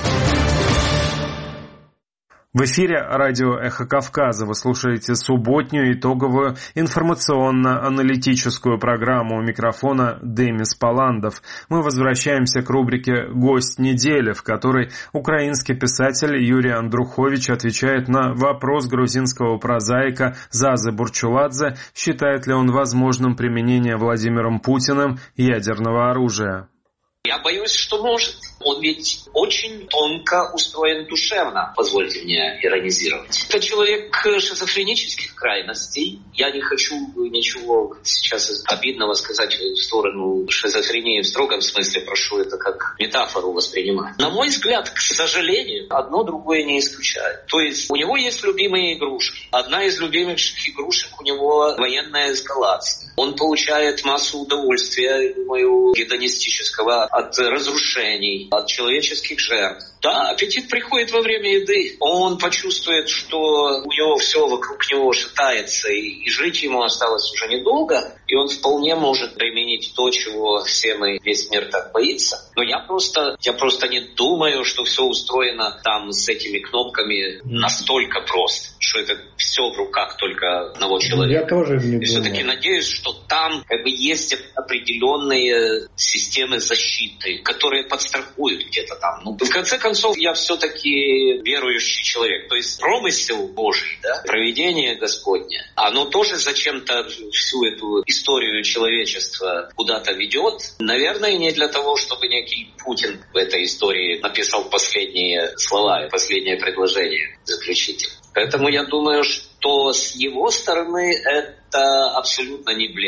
В эфире радио «Эхо Кавказа». Вы слушаете субботнюю итоговую информационно-аналитическую программу. У микрофона Демис Паландов. Мы возвращаемся к рубрике «Гость недели», в которой украинский писатель Юрий Андрухович отвечает на вопрос грузинского прозаика Зазы Бурчуладзе, считает ли он возможным применение Владимиром Путиным ядерного оружия. Я боюсь, что может. Он ведь очень тонко устроен душевно, позвольте мне иронизировать. Это человек шизофренических крайностей. Я не хочу ничего сейчас обидного сказать в сторону шизофрении в строгом смысле, прошу это как метафору воспринимать. На мой взгляд, к сожалению, одно другое не исключает. То есть у него есть любимые игрушки. Одна из любимых игрушек у него военная эскалация. Он получает массу удовольствия, думаю, гедонистического от разрушений, от человеческих жертв. Да, аппетит приходит во время еды. Он почувствует, что у него все вокруг него шатается, и, и жить ему осталось уже недолго, и он вполне может применить то, чего все мы, весь мир так боится. Но я просто, я просто не думаю, что все устроено там с этими кнопками настолько просто, что это все в руках только одного человека. Я тоже не и все-таки надеюсь, что там как бы есть определенные системы защиты, которые подстрахуют где-то там. Ну, в конце концов, я все-таки верующий человек. То есть промысел Божий, да, провидение Господне, оно тоже зачем-то всю эту историю человечества куда-то ведет. Наверное, не для того, чтобы некий Путин в этой истории написал последние слова, последнее предложение заключительное. Поэтому я думаю, что с его стороны это абсолютно не блеф.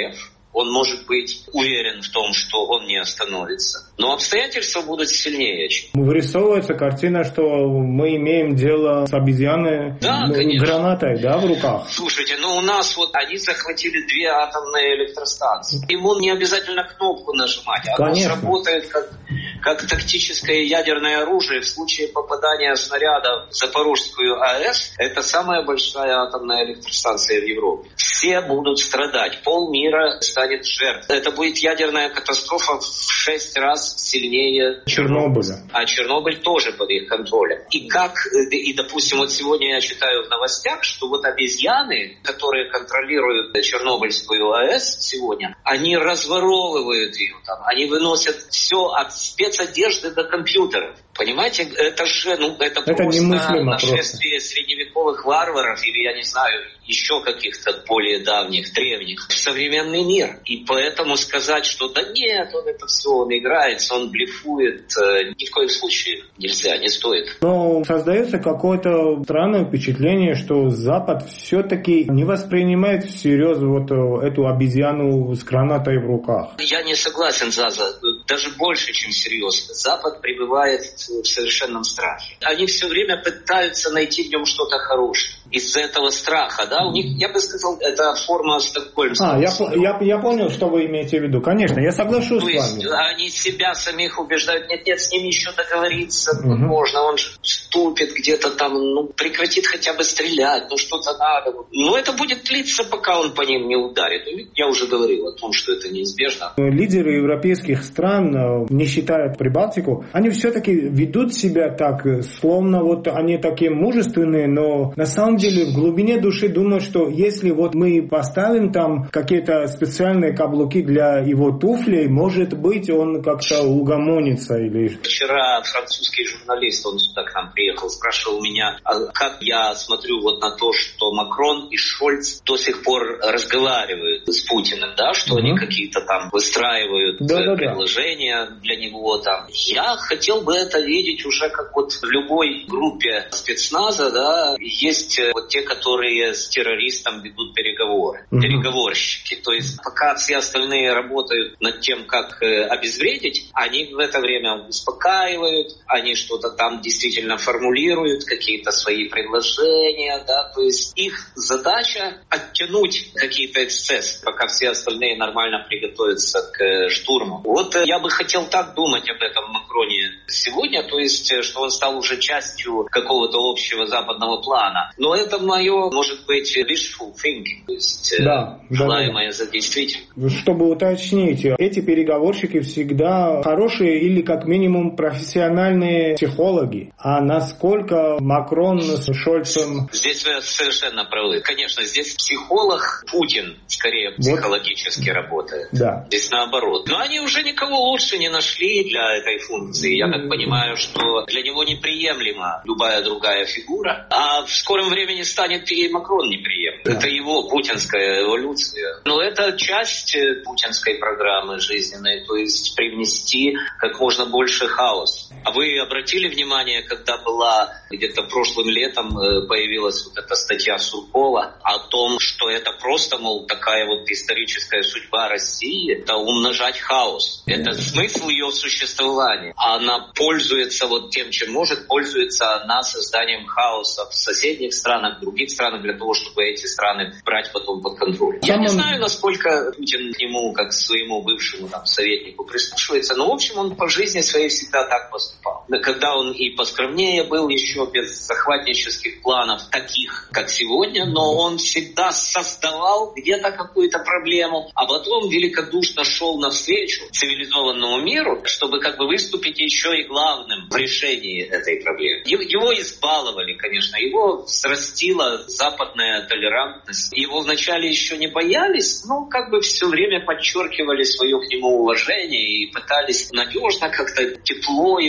Он может быть уверен в том, что он не остановится. Но обстоятельства будут сильнее. Вырисовывается картина, что мы имеем дело с обезьяной, да, гранатой, да, в руках. Слушайте, ну у нас вот они захватили две атомные электростанции. Ему не обязательно кнопку нажимать. Оно сработает как, как тактическое ядерное оружие в случае попадания снаряда в Запорожскую АЭС. Это самая большая атомная электростанция в Европе. Все будут страдать. Полмира станет жертвой. Это будет ядерная катастрофа в шесть раз сильнее Чернобыля. А Чернобыль тоже под их контролем. И как, и допустим, вот сегодня я читаю в новостях, что вот обезьяны, которые контролируют Чернобыльскую АЭС сегодня, они разворовывают ее там, они выносят все от спецодежды до компьютеров. Понимаете, это же, ну, это, это просто нашествие просто. Средневековых варваров или, я не знаю, еще каких-то более давних, древних, в современный мир. И поэтому сказать, что да нет, он это все, он играется, он блефует, ни в коем случае нельзя, не стоит. Но создается какое-то странное впечатление, что Запад все-таки не воспринимает всерьез вот эту обезьяну с гранатой в руках. Я не согласен, Заза, даже больше, чем серьезно. Запад пребывает в совершенном страхе. Они все время пытаются найти в нем что-то хорошее. Из-за этого страха, да, у них, я бы сказал, это форма стокгольмского. А, я, я, я понял, что вы имеете в виду. Конечно, я соглашусь То с есть, вами. Они себя самих убеждают, нет-нет, с ним еще договориться угу. можно, он же вступит где-то там, ну, прекратит хотя бы стрелять, ну, что-то надо. Но это будет длиться, пока он по ним не ударит. Я уже говорил о том, что это неизбежно. Лидеры европейских стран, не считая Прибалтику, они все-таки ведут себя так, словно вот они такие мужественные, но на самом деле в глубине души думают, что если вот мы поставим там какие-то специальные каблуки для его туфлей, может быть, он как-то угомонится или... Вчера французский журналист, он сюда к нам приехал, спрашивал меня, а как я смотрю вот на то, что Макрон и Шольц до сих пор разговаривают с Путиным, да, что угу. они какие-то там выстраивают да, да, предложения да. для него там. Я хотел бы это видеть уже как вот в любой группе спецназа, да, есть вот те, которые с террористом ведут переговоры, mm-hmm. переговорщики. То есть пока все остальные работают над тем, как э, обезвредить, они в это время успокаивают, они что-то там действительно формулируют, какие-то свои предложения, да, то есть их задача оттянуть какие-то эксцессы, пока все остальные нормально приготовятся к э, штурму. Вот э, я бы хотел так думать об этом Макроне сегодня, то есть, что он стал уже частью какого-то общего западного плана. Но это мое, может быть, wishful thinking, то есть да, желаемое да, да. за действительно. Чтобы уточнить, эти переговорщики всегда хорошие или как минимум профессиональные психологи. А насколько Макрон с Шольцем... Здесь вы совершенно правы. Конечно, здесь психолог Путин скорее психологически вот. работает. Да. Здесь наоборот. Но они уже никого лучше не нашли для этой функции. Я так понимаю, что для него неприемлема любая другая фигура, а в скором времени станет и Макрон неприемлем. Да. Это его путинская эволюция. Но это часть путинской программы жизненной, то есть привнести как можно больше хаоса. А вы обратили внимание, когда была где-то прошлым летом появилась вот эта статья Суркова о том, что это просто, мол, такая вот историческая судьба России, это умножать хаос. Это смысл ее существования. Она пользуется вот тем, чем может, пользуется она созданием хаоса в соседних странах, в других странах, для того, чтобы эти страны брать потом под контроль. Я не знаю, насколько Путин к нему, как к своему бывшему там советнику, прислушивается, но, в общем, он по жизни своей всегда так поступал. Когда он и поскромнее был, еще без захватнических планов, таких, как сегодня, но он всегда создавал где-то какую-то проблему, а потом великодушно шел навстречу цивилизованному миру, чтобы как бы выступить еще и главным в решении этой проблемы. Его избаловали, конечно, его взрастила западная толерантность. Его вначале еще не боялись, но как бы все время подчеркивали свое к нему уважение и пытались надежно как-то тепло его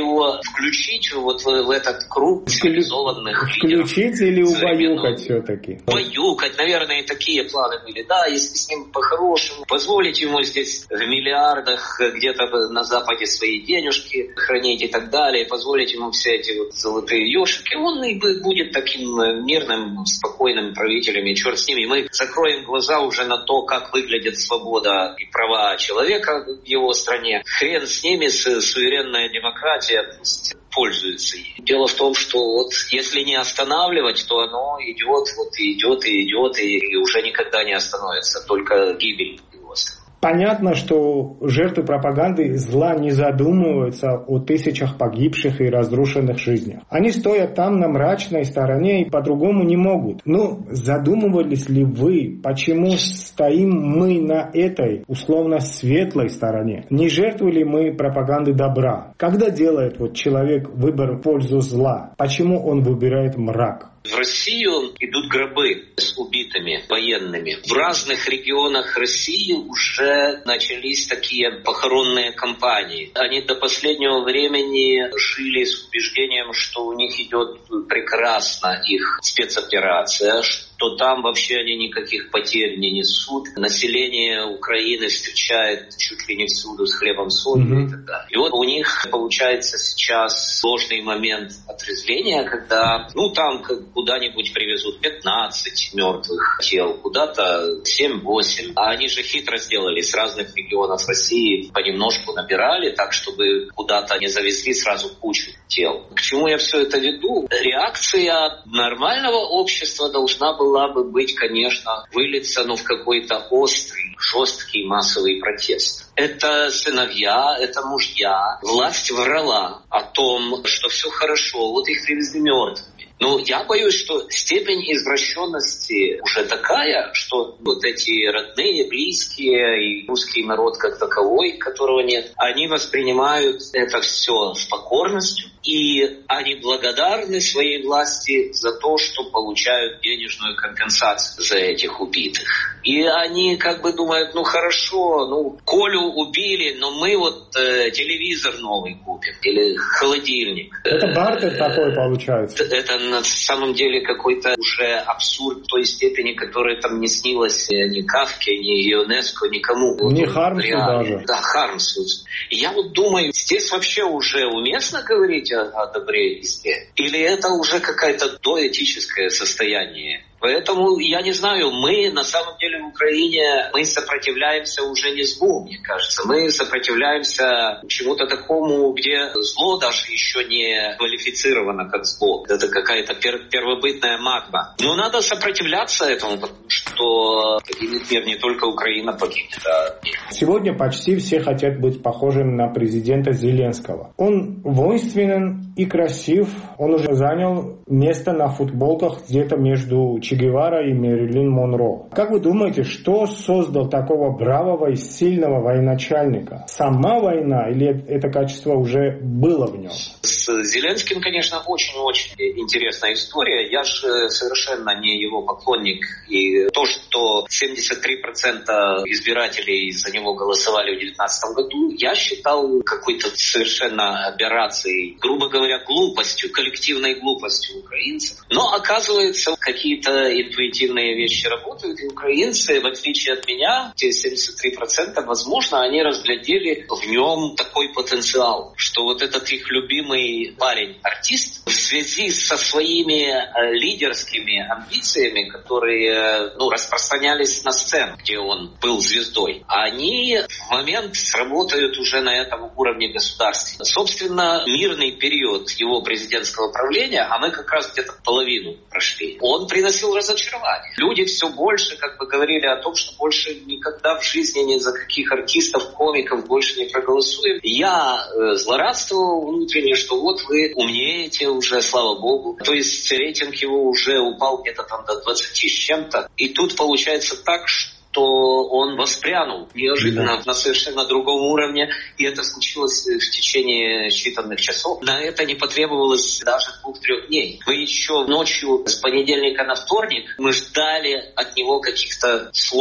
включить вот в, в этот круг цивилизованных Включить лидеров. Включить или убаюкать все-таки? Убаюкать, наверное, и такие планы были. Да, если с ним по-хорошему, позволить ему здесь в миллиардах где-то на Западе свои денежки хранить и так далее, позволить ему все эти вот золотые ёшики, он и будет таким мирным, спокойным правителем, и черт с ними. Мы закроем глаза уже на то, как выглядит свобода и права человека в его стране. Хрен с ними, с, суверенная демократия пусть пользуется ей. Дело в том, что вот если не останавливать, то оно идет, вот и идет, и идет, и, и уже никогда не остановится, только гибель его страны. Понятно, что жертвы пропаганды зла не задумываются о тысячах погибших и разрушенных жизнях. Они стоят там на мрачной стороне и по-другому не могут. Но задумывались ли вы, почему стоим мы на этой условно светлой стороне? Не жертвы ли мы пропаганды добра? Когда делает вот человек выбор в пользу зла, почему он выбирает мрак? В Россию идут гробы с убитыми военными. В разных регионах России уже начались такие похоронные кампании. Они до последнего времени жили с убеждением, что у них идет прекрасно их спецоперация, что там вообще они никаких потерь не несут. Население Украины встречает чуть ли не всюду с хлебом, солью mm-hmm. и так далее. И вот у них получается сейчас сложный момент отрезвления, когда ну там куда-нибудь привезут пятнадцать мертвых тел, куда-то семь-восемь. А они же хитро сделали, с разных регионов России понемножку набирали, так чтобы куда-то не завезли сразу кучу тел. К чему я все это веду? Реакция нормального общества должна была была бы быть, конечно, вылиться ну, в какой-то острый, жесткий массовый протест. Это сыновья, это мужья. Власть врала о том, что все хорошо, вот их привезли мертвыми. Но я боюсь, что степень извращенности уже такая, что вот эти родные, близкие и русский народ как таковой, которого нет, они воспринимают это все с покорностью, и они благодарны своей власти за то, что получают денежную компенсацию за этих убитых. И они как бы думают, ну хорошо, ну Колю убили, но мы вот э, телевизор новый купим или холодильник. Это бартер такой получается. Это на самом деле какой-то уже абсурд той степени, которая там не снилась ни Кафке, ни ЮНЕСКО, никому. Не вот, Хармсу реально. Даже. Да, Хармсу. И я вот думаю, здесь вообще уже уместно говорить о, о добре и зле? Или это уже какое-то доэтическое состояние? Поэтому, я не знаю, мы на самом деле в Украине, мы сопротивляемся уже не злу, мне кажется. Мы сопротивляемся чему-то такому, где зло даже еще не квалифицировано как зло. Это какая-то пер- первобытная магма. Но надо сопротивляться этому, потому что погибнет мир, не только Украина погибнет, а мир. Сегодня почти все хотят быть похожим на президента Зеленского. Он воинственен и красив. Он уже занял место на футболках где-то между Че Гевара и Мэрилин Монро. Как вы думаете, что создал такого бравого и сильного военачальника? Сама война или это качество уже было в нем? С Зеленским, конечно, очень-очень интересная история. Я же совершенно не его поклонник. И то, что семьдесят три процента избирателей за него голосовали в две тысячи девятнадцатом году, я считал какой-то совершенно аберрацией, грубо говоря, глупостью, коллективной глупостью украинцев. Но, оказывается, какие-то интуитивные вещи работают, и украинцы, в отличие от меня, те семьдесят три процента, возможно, они разглядели в нем такой потенциал, что вот этот их любимый парень-артист в связи со своими э, лидерскими амбициями, которые ну, распространялись на сцену, где он был звездой, они в момент сработают уже на этом уровне государства. Собственно, мирный период его президентского правления, а мы как раз где-то половину прошли, он приносил разочарование. Люди все больше как бы говорили о том, что больше никогда в жизни ни за каких артистов, комиков больше не проголосуем. Я э, злорадствовал внутренне, что вот вы умнеете уже, слава богу. То есть рейтинг его уже упал где-то там до двадцати с чем-то. И тут получается так, что то он воспрянул неожиданно да. на совершенно другом уровне, и это случилось в течение считанных часов. На это не потребовалось даже двух-трех дней. Мы еще ночью с понедельника на вторник мы ждали от него каких-то слов.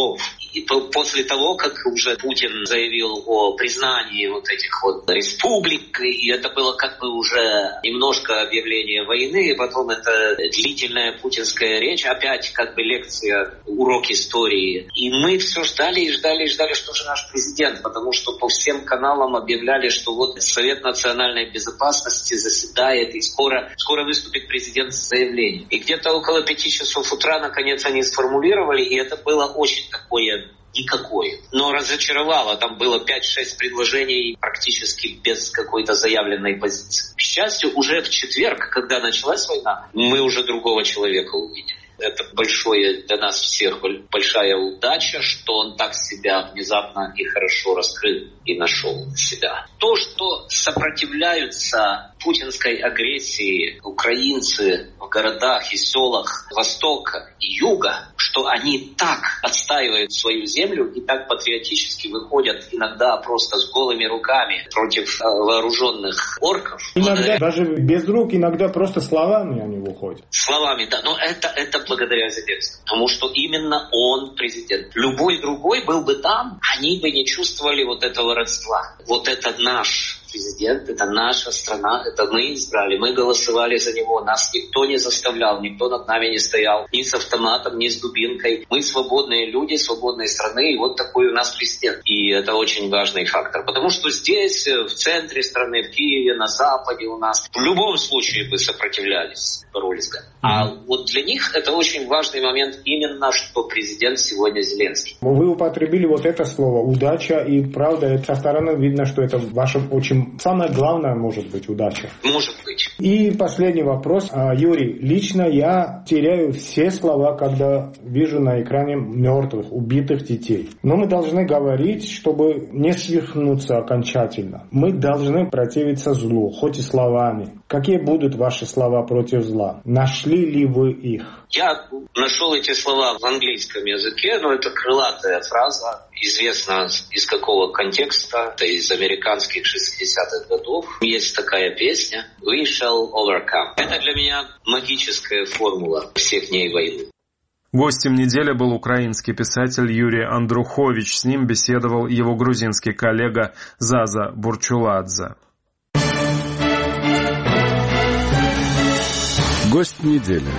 И после того, как уже Путин заявил о признании вот этих вот республик, и это было как бы уже немножко объявление войны, и потом это длительная путинская речь, опять как бы лекция, урок истории. И мы все ждали и ждали и ждали, что же наш президент, потому что по всем каналам объявляли, что вот Совет национальной безопасности заседает, и скоро, скоро выступит президент с заявлением. И где-то около пяти часов утра, наконец, они сформулировали, и это было очень такое никакое. Но разочаровало. Там было пять-шесть предложений практически без какой-то заявленной позиции. К счастью, уже в четверг, когда началась война, мы уже другого человека увидели. Это большое для нас всех большая удача, что он так себя внезапно и хорошо раскрыл и нашел себя. То, что сопротивляются путинской агрессии украинцы в городах и селах Востока и Юга, что они так отстаивают свою землю и так патриотически выходят иногда просто с голыми руками против вооруженных орков. Иногда даже без рук, иногда просто словами они выходят. Словами, да. Но это, это благодаря Зеленскому. Потому что именно он президент. Любой другой был бы там, они бы не чувствовали вот этого родства. Вот это наш президент, это наша страна, это мы избрали, мы голосовали за него, нас никто не заставлял, никто над нами не стоял, ни с автоматом, ни с дубинкой. Мы свободные люди, свободной страны, и вот такой у нас президент. И это очень важный фактор, потому что здесь, в центре страны, в Киеве, на Западе у нас в любом случае бы сопротивлялись, боролись. А вот для них это очень важный момент, именно что президент сегодня Зеленский. Вы употребили вот это слово «удача», и правда, со стороны видно, что это ваше очень самое главное, может быть, удача. Может быть. И последний вопрос. Юрий, лично я теряю все слова, когда вижу на экране мертвых, убитых детей. Но мы должны говорить, чтобы не свихнуться окончательно. Мы должны противиться злу, хоть и словами. Какие будут ваши слова против зла? Нашли ли вы их? Я нашел эти слова в английском языке, но это крылатая фраза, известна из какого контекста, это из американских шестидесятых годов. Есть такая песня «We shall overcome». Это для меня магическая формула всех дней войны. Гостем недели был украинский писатель Юрий Андрухович. С ним беседовал его грузинский коллега Заза Бурчуладзе. Гость недели.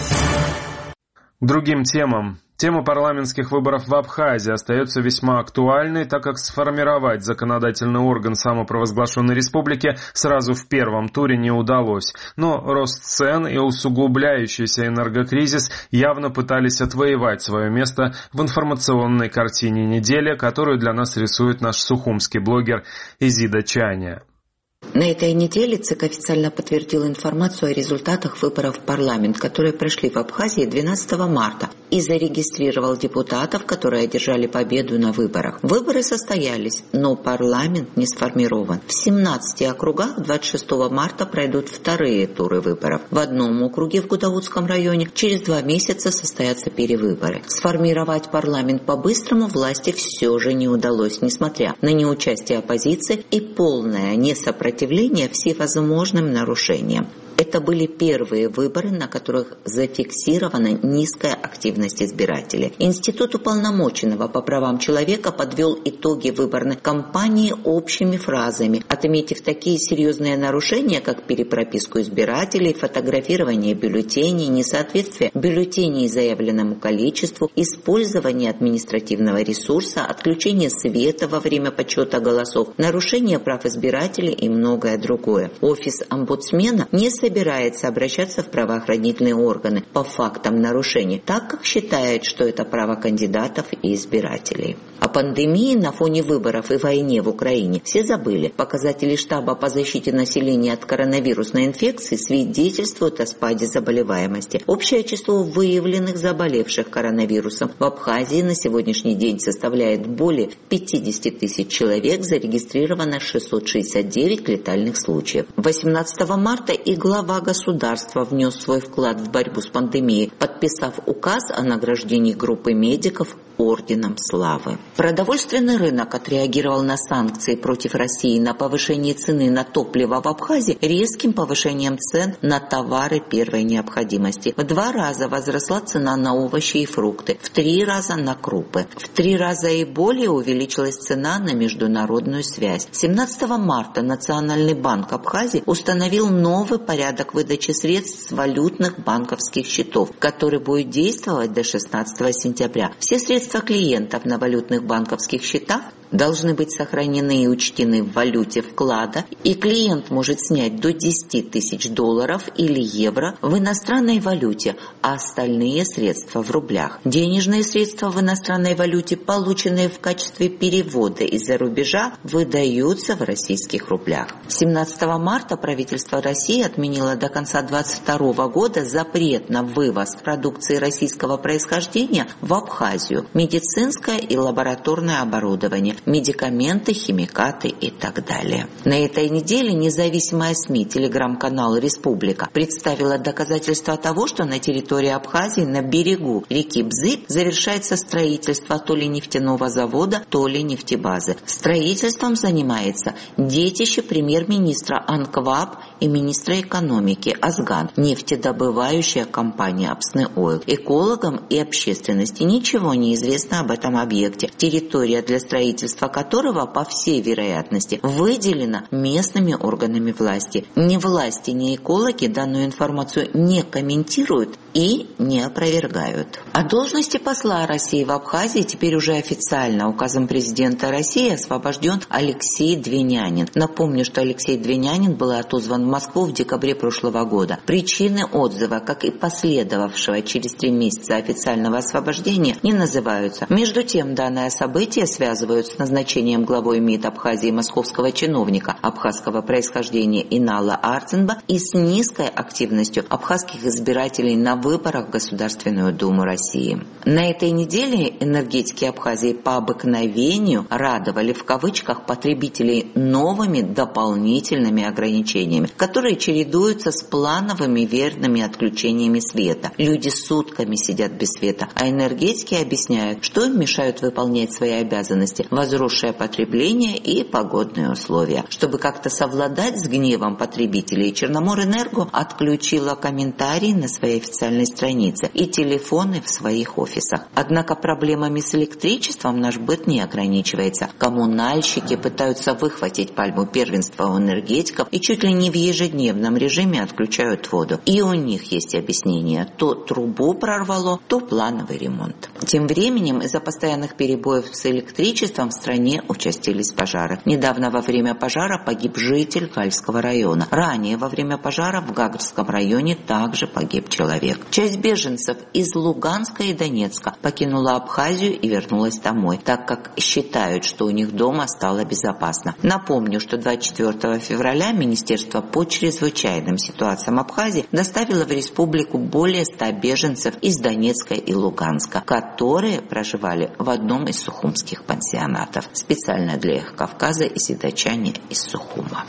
К другим темам. Тема парламентских выборов в Абхазии остается весьма актуальной, так как сформировать законодательный орган самопровозглашенной республики сразу в первом туре не удалось. Но рост цен и усугубляющийся энергокризис явно пытались отвоевать свое место в информационной картине недели, которую для нас рисует наш сухумский блогер Изида Чаня. На этой неделе ЦИК официально подтвердил информацию о результатах выборов в парламент, которые прошли в Абхазии двенадцатого марта, и зарегистрировал депутатов, которые одержали победу на выборах. Выборы состоялись, но парламент не сформирован. В семнадцати округах двадцать шестого марта пройдут вторые туры выборов. В одном округе в Гудаутском районе через два месяца состоятся перевыборы. Сформировать парламент по-быстрому власти все же не удалось, несмотря на неучастие оппозиции и полное несопротивление всевозможным нарушениям. Это были первые выборы, на которых зафиксирована низкая активность избирателей. Институт уполномоченного по правам человека подвел итоги выборной кампании общими фразами, отметив такие серьезные нарушения, как перепрописку избирателей, фотографирование бюллетеней, несоответствие бюллетеней заявленному количеству, использование административного ресурса, отключение света во время подсчета голосов, нарушение прав избирателей и многое другое. Офис омбудсмена не собирается обращаться в правоохранительные органы по фактам нарушений, так как считает, что это право кандидатов и избирателей. О пандемии на фоне выборов и войне в Украине все забыли. Показатели штаба по защите населения от коронавирусной инфекции свидетельствуют о спаде заболеваемости. Общее число выявленных заболевших коронавирусом в Абхазии на сегодняшний день составляет более пятьдесят тысяч человек, зарегистрировано шестьсот шестьдесят девять летальных случаев. восемнадцатого марта и глава государства внес свой вклад в борьбу с пандемией, подписав указ о награждении группы медиков Орденом Славы. Продовольственный рынок отреагировал на санкции против России, на повышение цены на топливо в Абхазии резким повышением цен на товары первой необходимости. В два раза возросла цена на овощи и фрукты, в три раза на крупы. В три раза и более увеличилась цена на международную связь. семнадцатого марта Национальный банк Абхазии установил новый порядок выдачи средств с валютных банковских счетов, который будет действовать до шестнадцатого сентября. Все средства клиентов на валютных банковских счетах должны быть сохранены и учтены в валюте вклада, и клиент может снять до десяти тысяч долларов или евро в иностранной валюте, а остальные средства в рублях. Денежные средства в иностранной валюте, полученные в качестве перевода из-за рубежа, выдаются в российских рублях. семнадцатого марта правительство России отменило до конца две тысячи двадцать второго года запрет на вывоз продукции российского происхождения в Абхазию, медицинское и лабораторное оборудование, медикаменты, химикаты и так далее. На этой неделе независимая СМИ телеграм-канал «Республика» представила доказательства того, что на территории Абхазии на берегу реки Бзып завершается строительство то ли нефтяного завода, то ли нефтебазы. Строительством занимается детище премьер-министра Анкваб и министра экономики Азган, нефтедобывающая компания Апсны Ойл. Экологам и общественности ничего не известно об этом объекте, территория для строительства которого, по всей вероятности, выделена местными органами власти. Ни власти, ни экологи данную информацию не комментируют и не опровергают. О должности посла России в Абхазии теперь уже официально указом президента России освобожден Алексей Двинянин. Напомню, что Алексей Двинянин был отозван в Москву в декабре прошлого года. Причины отзыва, как и последовавшего через три месяца официального освобождения, не называются. Между тем, данное событие связывают с назначением главой МИД Абхазии московского чиновника абхазского происхождения Инала Арценба и с низкой активностью абхазских избирателей на выборах в Государственную Думу России. На этой неделе энергетики Абхазии по обыкновению радовали в кавычках потребителей новыми дополнительными ограничениями, которые чередуются с плановыми верными отключениями света. Люди сутками сидят без света, а энергетики объясняют, что им мешают выполнять свои обязанности: возросшее потребление и погодные условия. Чтобы как-то совладать с гневом потребителей, Черноморэнерго отключила комментарии на своей официальной странице и телефоны в своих офисах. Однако проблемами с электричеством наш быт не ограничивается. Коммунальщики пытаются выхватить пальму первенства у энергетиков и чуть ли не в ежедневном режиме отключают воду. И у них есть объяснение: то трубу прорвало, то плановый ремонт. Тем временем из-за постоянных перебоев с электричеством в стране участились пожары. Недавно во время пожара погиб житель Кальского района. Ранее во время пожара в Гагарском районе также погиб человек. Часть беженцев из Луганска и Донецка покинула Абхазию и вернулась домой, так как считают, что у них дома стало безопасно. Напомню, что двадцать четвёртого февраля Министерство по чрезвычайным ситуациям Абхазии доставило в республику более ста беженцев из Донецка и Луганска, которые проживали в одном из сухумских пансионатов. Специально для Эхо Кавказа и седачане из Сухума.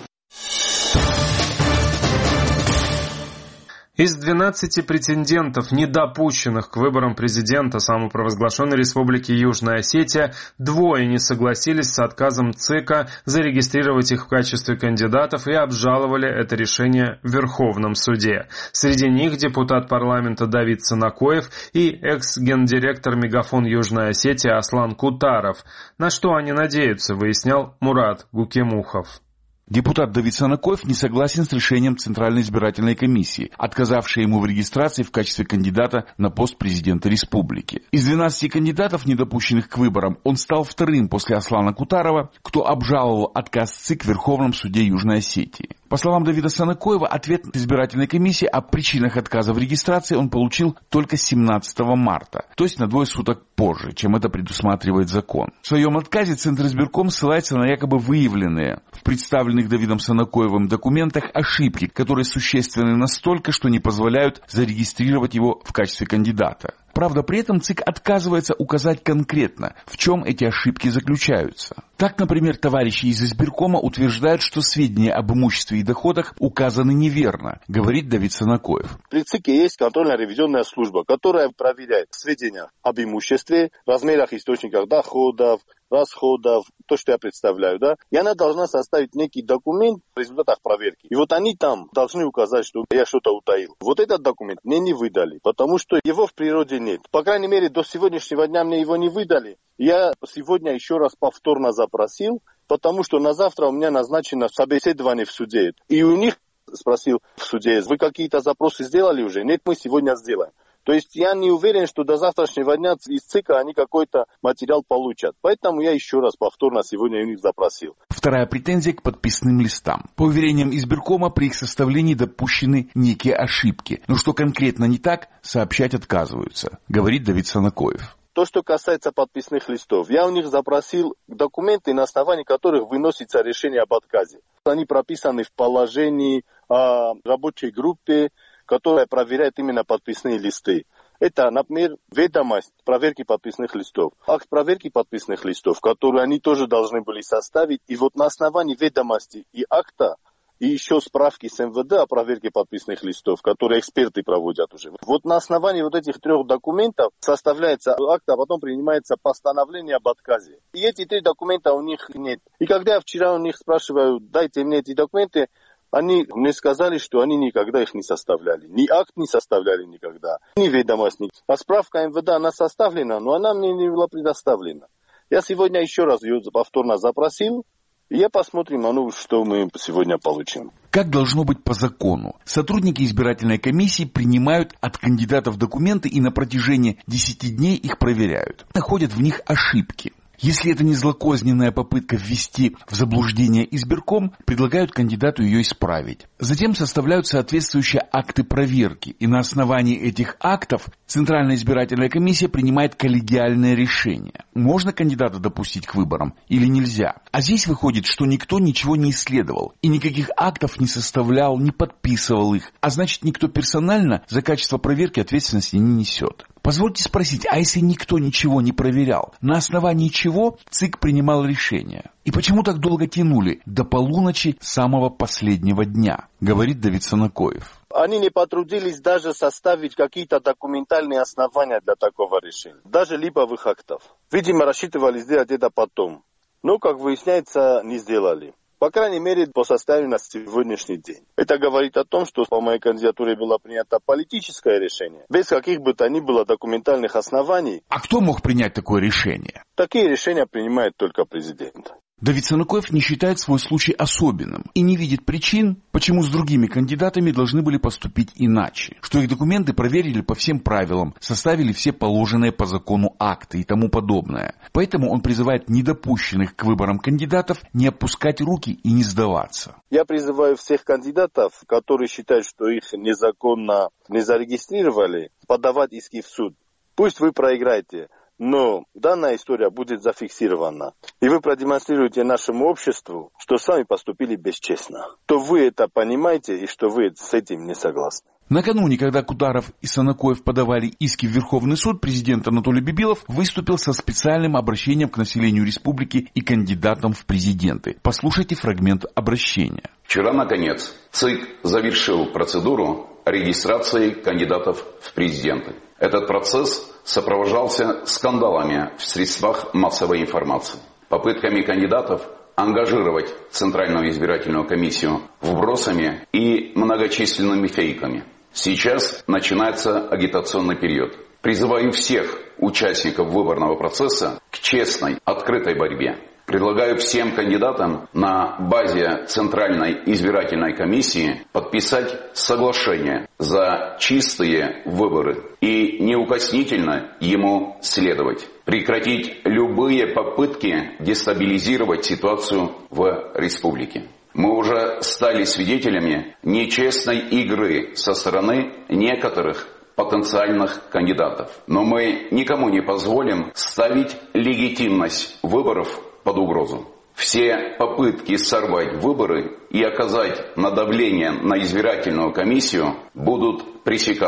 Из двенадцати претендентов, недопущенных к выборам президента самопровозглашенной Республики Южная Осетия, двое не согласились с отказом ЦИКа зарегистрировать их в качестве кандидатов и обжаловали это решение в Верховном суде. Среди них депутат парламента Давид Санакоев и экс-гендиректор Мегафон Южной Осетии Аслан Кутаров. На что они надеются, выяснял Мурат Гукемухов. Депутат Давид Санакоев не согласен с решением Центральной избирательной комиссии, отказавшей ему в регистрации в качестве кандидата на пост президента республики. Из двенадцати кандидатов, недопущенных к выборам, он стал вторым после Аслана Кутарова, кто обжаловал отказ ЦИК в Верховном суде Южной Осетии. По словам Давида Санакоева, ответ избирательной комиссии о причинах отказа в регистрации он получил только семнадцатого марта, то есть на двое суток позже, чем это предусматривает закон. В своем отказе Центризбирком ссылается на якобы выявленные в представленных Давидом Санакоевым документах ошибки, которые существенны настолько, что не позволяют зарегистрировать его в качестве кандидата. Правда, при этом ЦИК отказывается указать конкретно, в чем эти ошибки заключаются. Так, например, товарищи из избиркома утверждают, что сведения об имуществе и доходах указаны неверно, говорит Давид Санакоев. При ЦИКе есть контрольно-ревизионная служба, которая проверяет сведения об имуществе, размерах, источниках доходов, расходов, то, что я представляю, да, и она должна составить некий документ в результатах проверки. И вот они там должны указать, что я что-то утаил. Вот этот документ мне не выдали, потому что его в природе нет. По крайней мере, до сегодняшнего дня мне его не выдали. Я сегодня еще раз повторно запросил, потому что на завтра у меня назначено собеседование в суде. И у них спросил в суде, вы какие-то запросы сделали уже? Нет, мы сегодня сделаем. То есть я не уверен, что до завтрашнего дня из ЦИКа они какой-то материал получат. Поэтому я еще раз повторно сегодня у них запросил. Вторая претензия к подписным листам. По уверениям избиркома, при их составлении допущены некие ошибки. Но что конкретно не так, сообщать отказываются, говорит Давид Санакоев. То, что касается подписных листов, я у них запросил документы, на основании которых выносится решение об отказе. Они прописаны в положении о рабочей группе, которая проверяет именно подписные листы. Это, например, ведомость проверки подписных листов, акт проверки подписных листов, который они тоже должны были составить. И вот на основании ведомости и акта, и еще справки с эм вэ дэ о проверке подписных листов, которые эксперты проводят уже. Вот на основании вот этих трех документов составляется акт, а потом принимается постановление об отказе. И эти три документа у них нет. И когда я вчера у них спрашиваю, дайте мне эти документы, они мне сказали, что они никогда их не составляли. Ни акт не составляли никогда, ни ведомость. Ни... А справка эм вэ дэ, она составлена, но она мне не была предоставлена. Я сегодня еще раз ее повторно запросил, и я посмотрим, а ну, что мы сегодня получим. Как должно быть по закону? Сотрудники избирательной комиссии принимают от кандидатов документы и на протяжении десяти дней их проверяют. Находят в них ошибки. Если это не злокозненная попытка ввести в заблуждение избирком, предлагают кандидату ее исправить. Затем составляют соответствующие акты проверки, и на основании этих актов Центральная избирательная комиссия принимает коллегиальное решение. Можно кандидата допустить к выборам или нельзя? А здесь выходит, что никто ничего не исследовал, и никаких актов не составлял, не подписывал их, а значит, никто персонально за качество проверки ответственности не несет. Позвольте спросить, а если никто ничего не проверял, на основании чего ЦИК принимал решение? И почему так долго тянули, до полуночи самого последнего дня, говорит Давид Санакоев. Они не потрудились даже составить какие-то документальные основания для такого решения, даже липовых актов. Видимо, рассчитывали сделать это потом, но, как выясняется, не сделали. По крайней мере, по состоянию на сегодняшний день. Это говорит о том, что по моей кандидатуре было принято политическое решение, без каких бы то ни было документальных оснований. А кто мог принять такое решение? Такие решения принимает только президент. Давид Санакоев не считает свой случай особенным и не видит причин, почему с другими кандидатами должны были поступить иначе. Что их документы проверили по всем правилам, составили все положенные по закону акты и тому подобное. Поэтому он призывает недопущенных к выборам кандидатов не опускать руки и не сдаваться. Я призываю всех кандидатов, которые считают, что их незаконно не зарегистрировали, подавать иски в суд. Пусть вы проиграете. Но данная история будет зафиксирована. И вы продемонстрируете нашему обществу, что сами поступили бесчестно. То вы это понимаете и что вы с этим не согласны. Накануне, когда Кударов и Санакоев подавали иски в Верховный суд, президент Анатолий Бибилов выступил со специальным обращением к населению республики и кандидатам в президенты. Послушайте фрагмент обращения. Вчера, наконец, ЦИК завершил процедуру регистрации кандидатов в президенты. Этот процесс сопровождался скандалами в средствах массовой информации, попытками кандидатов ангажировать Центральную избирательную комиссию вбросами и многочисленными фейками. Сейчас начинается агитационный период. Призываю всех участников выборного процесса к честной, открытой борьбе. Предлагаю всем кандидатам на базе Центральной избирательной комиссии подписать соглашение за чистые выборы и неукоснительно ему следовать. Прекратить любые попытки дестабилизировать ситуацию в республике. Мы уже стали свидетелями нечестной игры со стороны некоторых потенциальных кандидатов. Но мы никому не позволим ставить легитимность выборов под угрозу. Все попытки сорвать выборы и оказать надавление на избирательную комиссию будут пресекаться.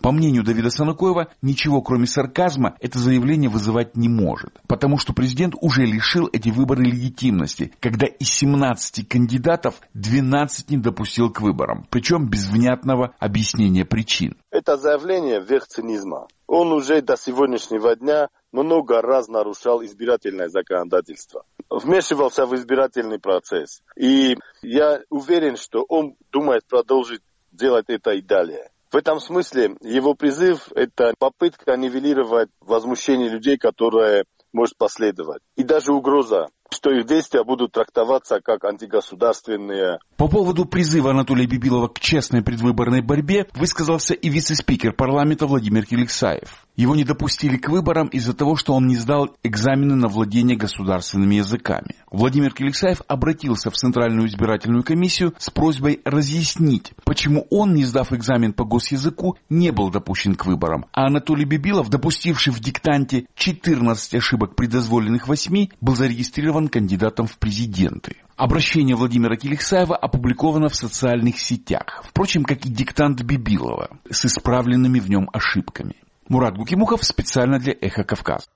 По мнению Давида Санакоева, ничего кроме сарказма это заявление вызывать не может, потому что президент уже лишил эти выборы легитимности, когда из семнадцати кандидатов двенадцать не допустил к выборам, причем без внятного объяснения причин. Это заявление верх цинизма. Он уже до сегодняшнего дня много раз нарушал избирательное законодательство, вмешивался в избирательный процесс. И я уверен, что он думает продолжить делать это и далее. В этом смысле его призыв – это попытка нивелировать возмущение людей, которое может последовать. И даже угроза, что их действия будут трактоваться как антигосударственные. По поводу призыва Анатолия Бибилова к честной предвыборной борьбе высказался и вице-спикер парламента Владимир Киликсаев. Его не допустили к выборам из-за того, что он не сдал экзамены на владение государственными языками. Владимир Киликсаев обратился в Центральную избирательную комиссию с просьбой разъяснить, почему он, не сдав экзамен по госязыку, не был допущен к выборам, а Анатолий Бибилов, допустивший в диктанте четырнадцать ошибок при дозволенных восьми, был зарегистрирован кандидатом в президенты. Обращение Владимира Киликсаева опубликовано в социальных сетях, впрочем, как и диктант Бибилова с исправленными в нем ошибками. Мурат Гукимухов специально для «Эхо Кавказа».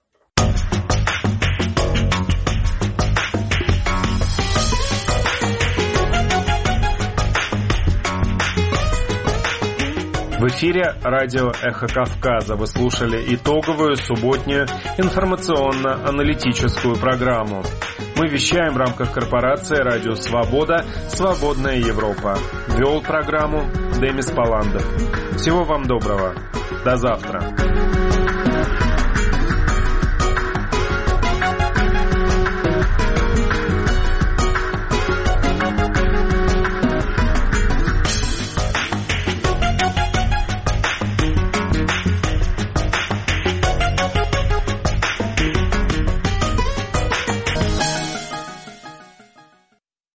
В эфире радио «Эхо Кавказа». Вы слушали итоговую субботнюю информационно-аналитическую программу. Мы вещаем в рамках корпорации «Радио Свобода. Свободная Европа». Вел программу Демис Паландов. Всего вам доброго. До завтра.